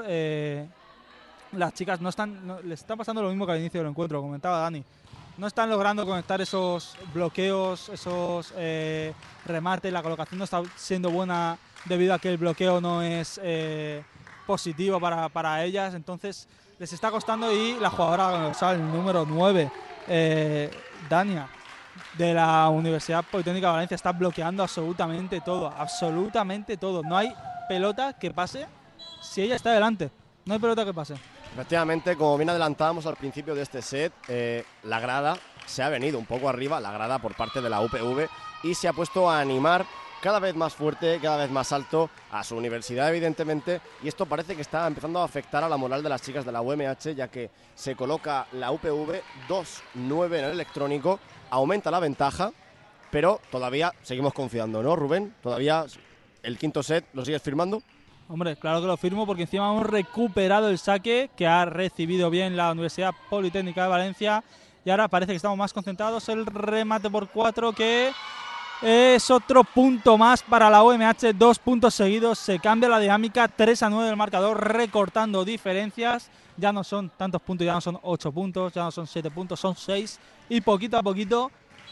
Las chicas les está pasando lo mismo que al inicio del encuentro, comentaba Dani. No están logrando conectar esos bloqueos, esos remates. La colocación no está siendo buena debido a que el bloqueo no es positivo para ellas. Entonces les está costando, y la jugadora el número 9, Dania, de la Universidad Politécnica de Valencia, está bloqueando absolutamente todo. No hay pelota que pase si ella está delante. No hay pelota que pase. Efectivamente, como bien adelantábamos al principio de este set, la grada se ha venido un poco arriba, la grada por parte de la UPV, y se ha puesto a animar cada vez más fuerte, cada vez más alto a su universidad, evidentemente, y esto parece que está empezando a afectar a la moral de las chicas de la UMH, ya que se coloca la UPV 2-9 en el electrónico, aumenta la ventaja, pero todavía seguimos confiando, ¿no, Rubén? Todavía el quinto set, ¿lo sigues firmando? Hombre, claro que lo firmo porque encima hemos recuperado el saque que ha recibido bien la Universidad Politécnica de Valencia y ahora parece que estamos más concentrados. El remate por 4 que es otro punto más para la UMH, 2 puntos seguidos, se cambia la dinámica, 3-9 del marcador, recortando diferencias. Ya no son tantos puntos, ya no son 8 puntos, ya no son 7 puntos, son 6 y poquito a poquito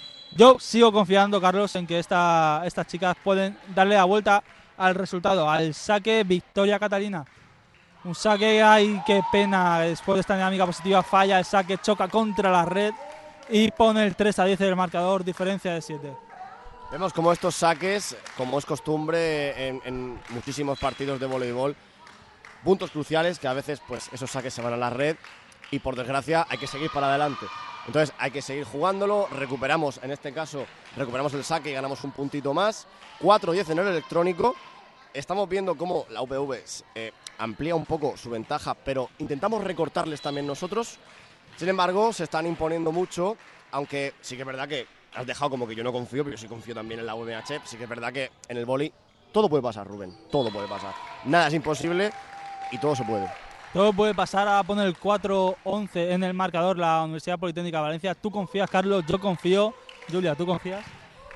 yo sigo confiando, Carlos, en que estas chicas pueden darle la vuelta al resultado, al saque. Victoria Catalina, un saque, ay, qué pena, después de esta dinámica positiva falla el saque, choca contra la red y pone el 3-10 del marcador, diferencia de 7. Vemos como estos saques, como es costumbre en muchísimos partidos de voleibol, puntos cruciales que a veces pues esos saques se van a la red y por desgracia hay que seguir para adelante. Entonces hay que seguir jugándolo, recuperamos, en este caso, recuperamos el saque y ganamos un puntito más. 4-10 en el electrónico. Estamos viendo cómo la UPV amplía un poco su ventaja, pero intentamos recortarles también nosotros. Sin embargo, se están imponiendo mucho, aunque sí que es verdad que has dejado como que yo no confío, pero yo sí confío también en la UMH. Sí que es verdad que en el vóley todo puede pasar, Rubén, todo puede pasar. Nada es imposible y todo se puede. Todo puede pasar a poner el 4-11 en el marcador la Universidad Politécnica de Valencia. ¿Tú confías, Carlos? Yo confío. Julia, ¿tú confías?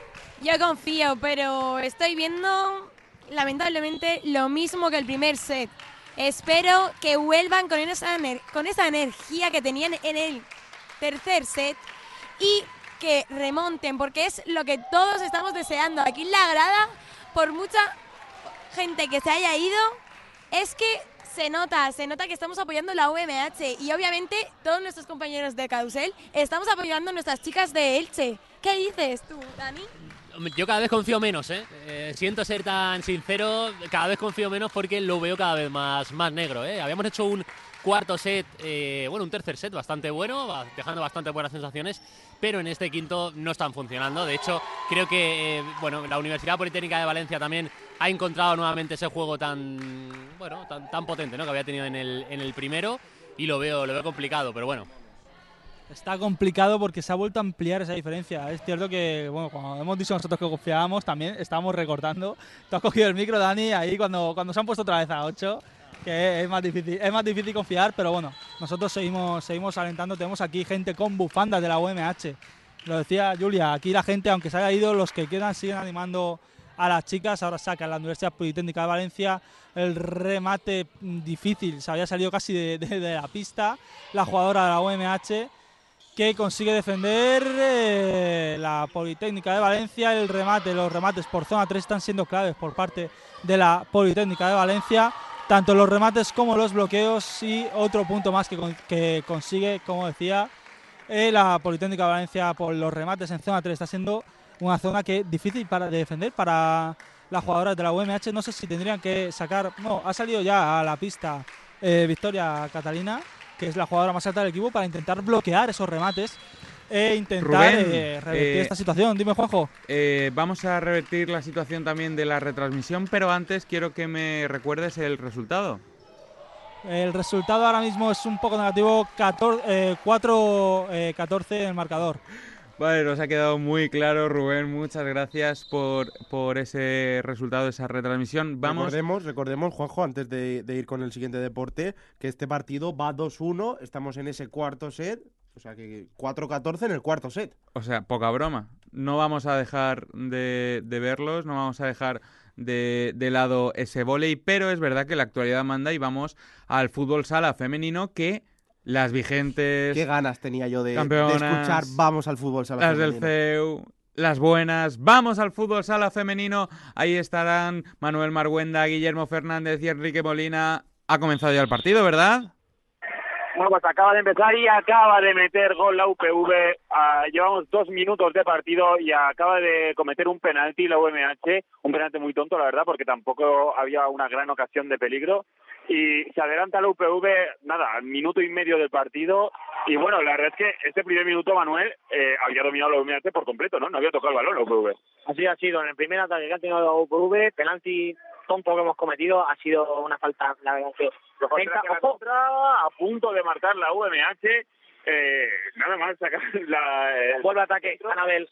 Yo confío, pero estoy viendo lamentablemente lo mismo que el primer set. Espero que vuelvan con esa energía que tenían en el tercer set y que remonten, porque es lo que todos estamos deseando. Aquí en la grada, por mucha gente que se haya ido, es que se nota que estamos apoyando la UMH y obviamente todos nuestros compañeros de Carusel estamos apoyando a nuestras chicas de Elche. ¿Qué dices tú, Dani? Yo cada vez confío menos, siento ser tan sincero, cada vez confío menos porque lo veo cada vez más negro, Habíamos hecho un cuarto set, un tercer set bastante bueno, dejando bastante buenas sensaciones, pero en este quinto no están funcionando. De hecho, creo que la Universidad Politécnica de Valencia también ha encontrado nuevamente ese juego tan potente, ¿no?, que había tenido en el primero, y lo veo complicado, pero bueno. Está complicado porque se ha vuelto a ampliar esa diferencia. Es cierto que, cuando hemos dicho nosotros que confiábamos, también estábamos recortando. Tú has cogido el micro, Dani, ahí cuando se han puesto otra vez a 8, que es más difícil confiar, pero bueno, nosotros seguimos alentando. Tenemos aquí gente con bufandas de la UMH. Lo decía Julia, aquí la gente, aunque se haya ido, los que quedan siguen animando a las chicas. Ahora saca la Universidad Politécnica de Valencia el remate difícil, se había salido casi de la pista la jugadora de la UMH, que consigue defender la Politécnica de Valencia. Los remates por zona 3 están siendo claves por parte de la Politécnica de Valencia, tanto los remates como los bloqueos, y otro punto más que consigue, como decía, la Politécnica de Valencia por los remates en zona 3. Está siendo una zona que es difícil de defender para las jugadoras de la UMH. No sé si tendrían que sacar... No, ha salido ya a la pista Victoria Catalina, que es la jugadora más alta del equipo, para intentar bloquear esos remates e intentar revertir esta situación. Dime, Juanjo. Vamos a revertir la situación también de la retransmisión, pero antes quiero que me recuerdes el resultado. El resultado ahora mismo es un poco negativo, 4-14 en el marcador. Vale, nos ha quedado muy claro, Rubén. Muchas gracias por ese resultado, esa retransmisión. Recordemos, Juanjo, antes de ir con el siguiente deporte, que este partido va 2-1, estamos en ese cuarto set, o sea que 4-14 en el cuarto set. O sea, poca broma. No vamos a dejar de verlos, no vamos a dejar de lado ese vóley, pero es verdad que la actualidad manda y vamos al fútbol sala femenino, que las vigentes... Qué ganas tenía yo de campeonas, escuchar vamos al fútbol sala las femenino. Del CEU, las buenas, vamos al fútbol sala femenino. Ahí estarán Manuel Marguenda, Guillermo Fernández y Enrique Molina. Ha comenzado ya el partido, ¿verdad? Bueno, pues acaba de empezar y acaba de meter gol la UPV. Llevamos 2 minutos de partido y acaba de cometer un penalti la UMH. Un penalti muy tonto, la verdad, porque tampoco había una gran ocasión de peligro. Y se adelanta la UPV, nada, al minuto y medio del partido. Y bueno, la verdad es que este primer minuto, Manuel, había dominado la UMH por completo, ¿no? No había tocado el balón la UPV. Así ha sido. En el primer ataque que ha tenido la UPV, penalti tonto que hemos cometido, ha sido una falta, la verdad que... A punto de marcar la UMH, nada más sacar vuelve ataque, Anabel.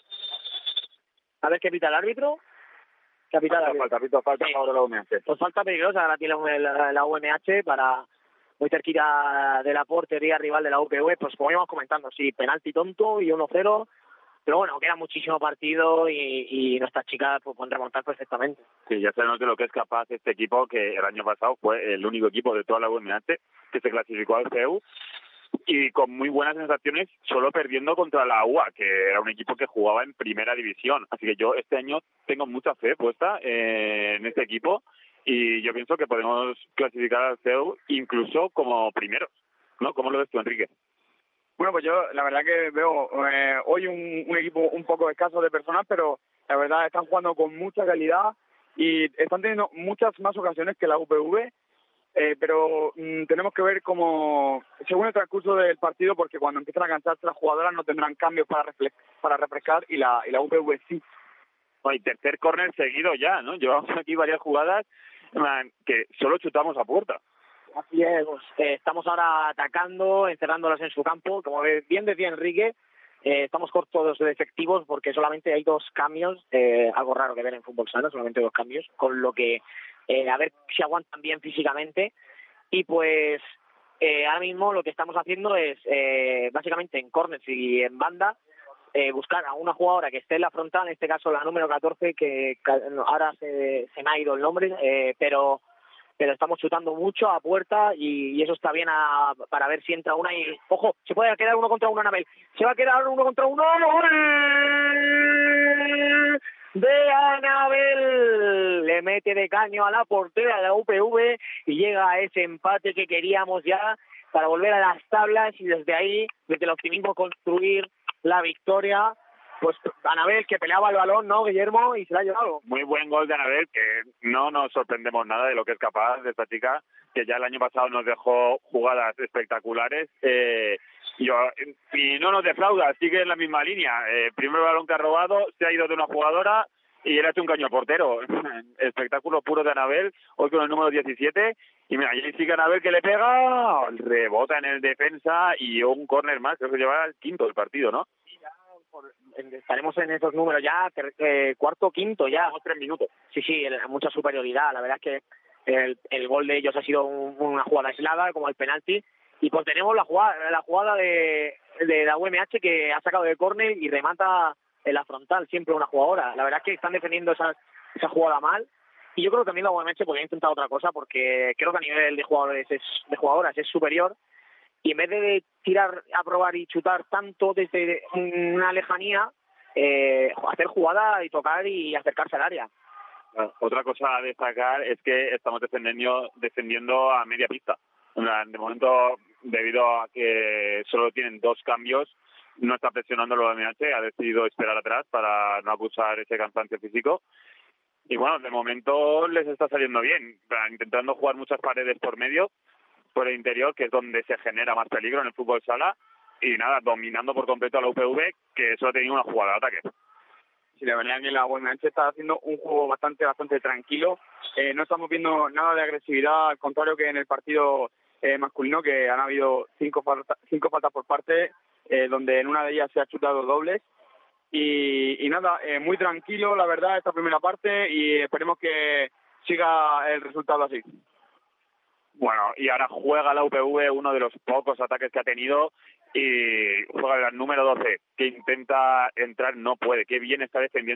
A ver qué pita el árbitro. ¿Qué ha pitado? Falta a favor de la UMH. Pues falta peligrosa, ahora tiene la UMH para muy cerquita de la portería rival de la UPV, pues como íbamos comentando, sí, penalti tonto y 1-0. Pero bueno, queda muchísimo partido y nuestras chicas pues, pueden remontar perfectamente. Sí, ya sabemos de lo que es capaz este equipo, que el año pasado fue el único equipo de toda la UMH que se clasificó al CEU y con muy buenas sensaciones, solo perdiendo contra la UA, que era un equipo que jugaba en primera división. Así que yo este año tengo mucha fe puesta en este equipo y yo pienso que podemos clasificar al CEU incluso como primeros, ¿no? ¿Cómo lo ves tú, Enrique? Bueno, pues yo la verdad que veo hoy un equipo un poco escaso de personal, pero la verdad están jugando con mucha calidad y están teniendo muchas más ocasiones que la UPV, pero tenemos que ver cómo, según el transcurso del partido, porque cuando empiezan a cansarse las jugadoras no tendrán cambios para refrescar y la UPV sí. Y tercer córner seguido ya, ¿no? Llevamos aquí varias jugadas que solo chutamos a puerta. Así es, pues, estamos ahora atacando, encerrándolas en su campo. Como bien decía Enrique, estamos cortos de efectivos porque solamente hay 2 cambios, algo raro que ver en fútbol sala, solamente 2 cambios, con lo que a ver si aguantan bien físicamente. Y pues ahora mismo lo que estamos haciendo es, básicamente en córners y en banda, buscar a una jugadora que esté en la frontal, en este caso la número 14, que ahora se me ha ido el nombre, pero estamos chutando mucho a puerta y eso está bien para ver si entra una y... ¡Ojo! Se puede quedar 1 contra 1, Anabel. Se va a quedar 1 contra 1. ¡Gol de Anabel! Le mete de caño a la portera de la UPV y llega a ese empate que queríamos ya para volver a las tablas y desde ahí, desde el optimismo, construir la victoria. Pues Anabel, que peleaba el balón, ¿no, Guillermo? Y se la ha llevado. Muy buen gol de Anabel, que no nos sorprendemos nada de lo que es capaz de esta chica, que ya el año pasado nos dejó jugadas espectaculares. Y no nos defrauda, sigue en la misma línea. Primer balón que ha robado, se ha ido de una jugadora y él ha hecho un caño al portero. Espectáculo puro de Anabel, hoy con el número 17. Y mira, ahí sigue Anabel que le pega, rebota en el defensa y un córner más, creo que lleva el 5º del partido, ¿no? Estaremos en esos números ya, cuarto, quinto ya. 3 minutos. Sí, mucha superioridad. La verdad es que el gol de ellos ha sido una jugada aislada, como el penalti. Y pues tenemos la jugada de la UMH que ha sacado de córner y remata en la frontal, siempre una jugadora. La verdad es que están defendiendo esa jugada mal. Y yo creo que también la UMH podría intentar otra cosa, porque creo que a nivel de jugadoras es superior. Y en vez de tirar a probar y chutar tanto desde una lejanía, hacer jugada y tocar y acercarse al área. Otra cosa a destacar es que estamos defendiendo a media pista. De momento, debido a que solo tienen 2 cambios, no está presionando lo de MH, ha decidido esperar atrás para no acusar ese cansancio físico. Y bueno, de momento les está saliendo bien, intentando jugar muchas paredes por medio, por el interior, que es donde se genera más peligro en el fútbol sala, y nada, dominando por completo a la UPV, que solo ha tenido una jugada de ataque. Sí, la verdad es que la UMH está haciendo un juego bastante tranquilo. No estamos viendo nada de agresividad, al contrario que en el partido masculino, que han habido 5 faltas por parte, donde en una de ellas se ha chutado dobles. Y nada, muy tranquilo, la verdad, esta primera parte, y esperemos que siga el resultado así. Bueno, y ahora juega la UPV uno de los pocos ataques que ha tenido y juega el número 12, que intenta entrar, no puede. Qué bien está defendiendo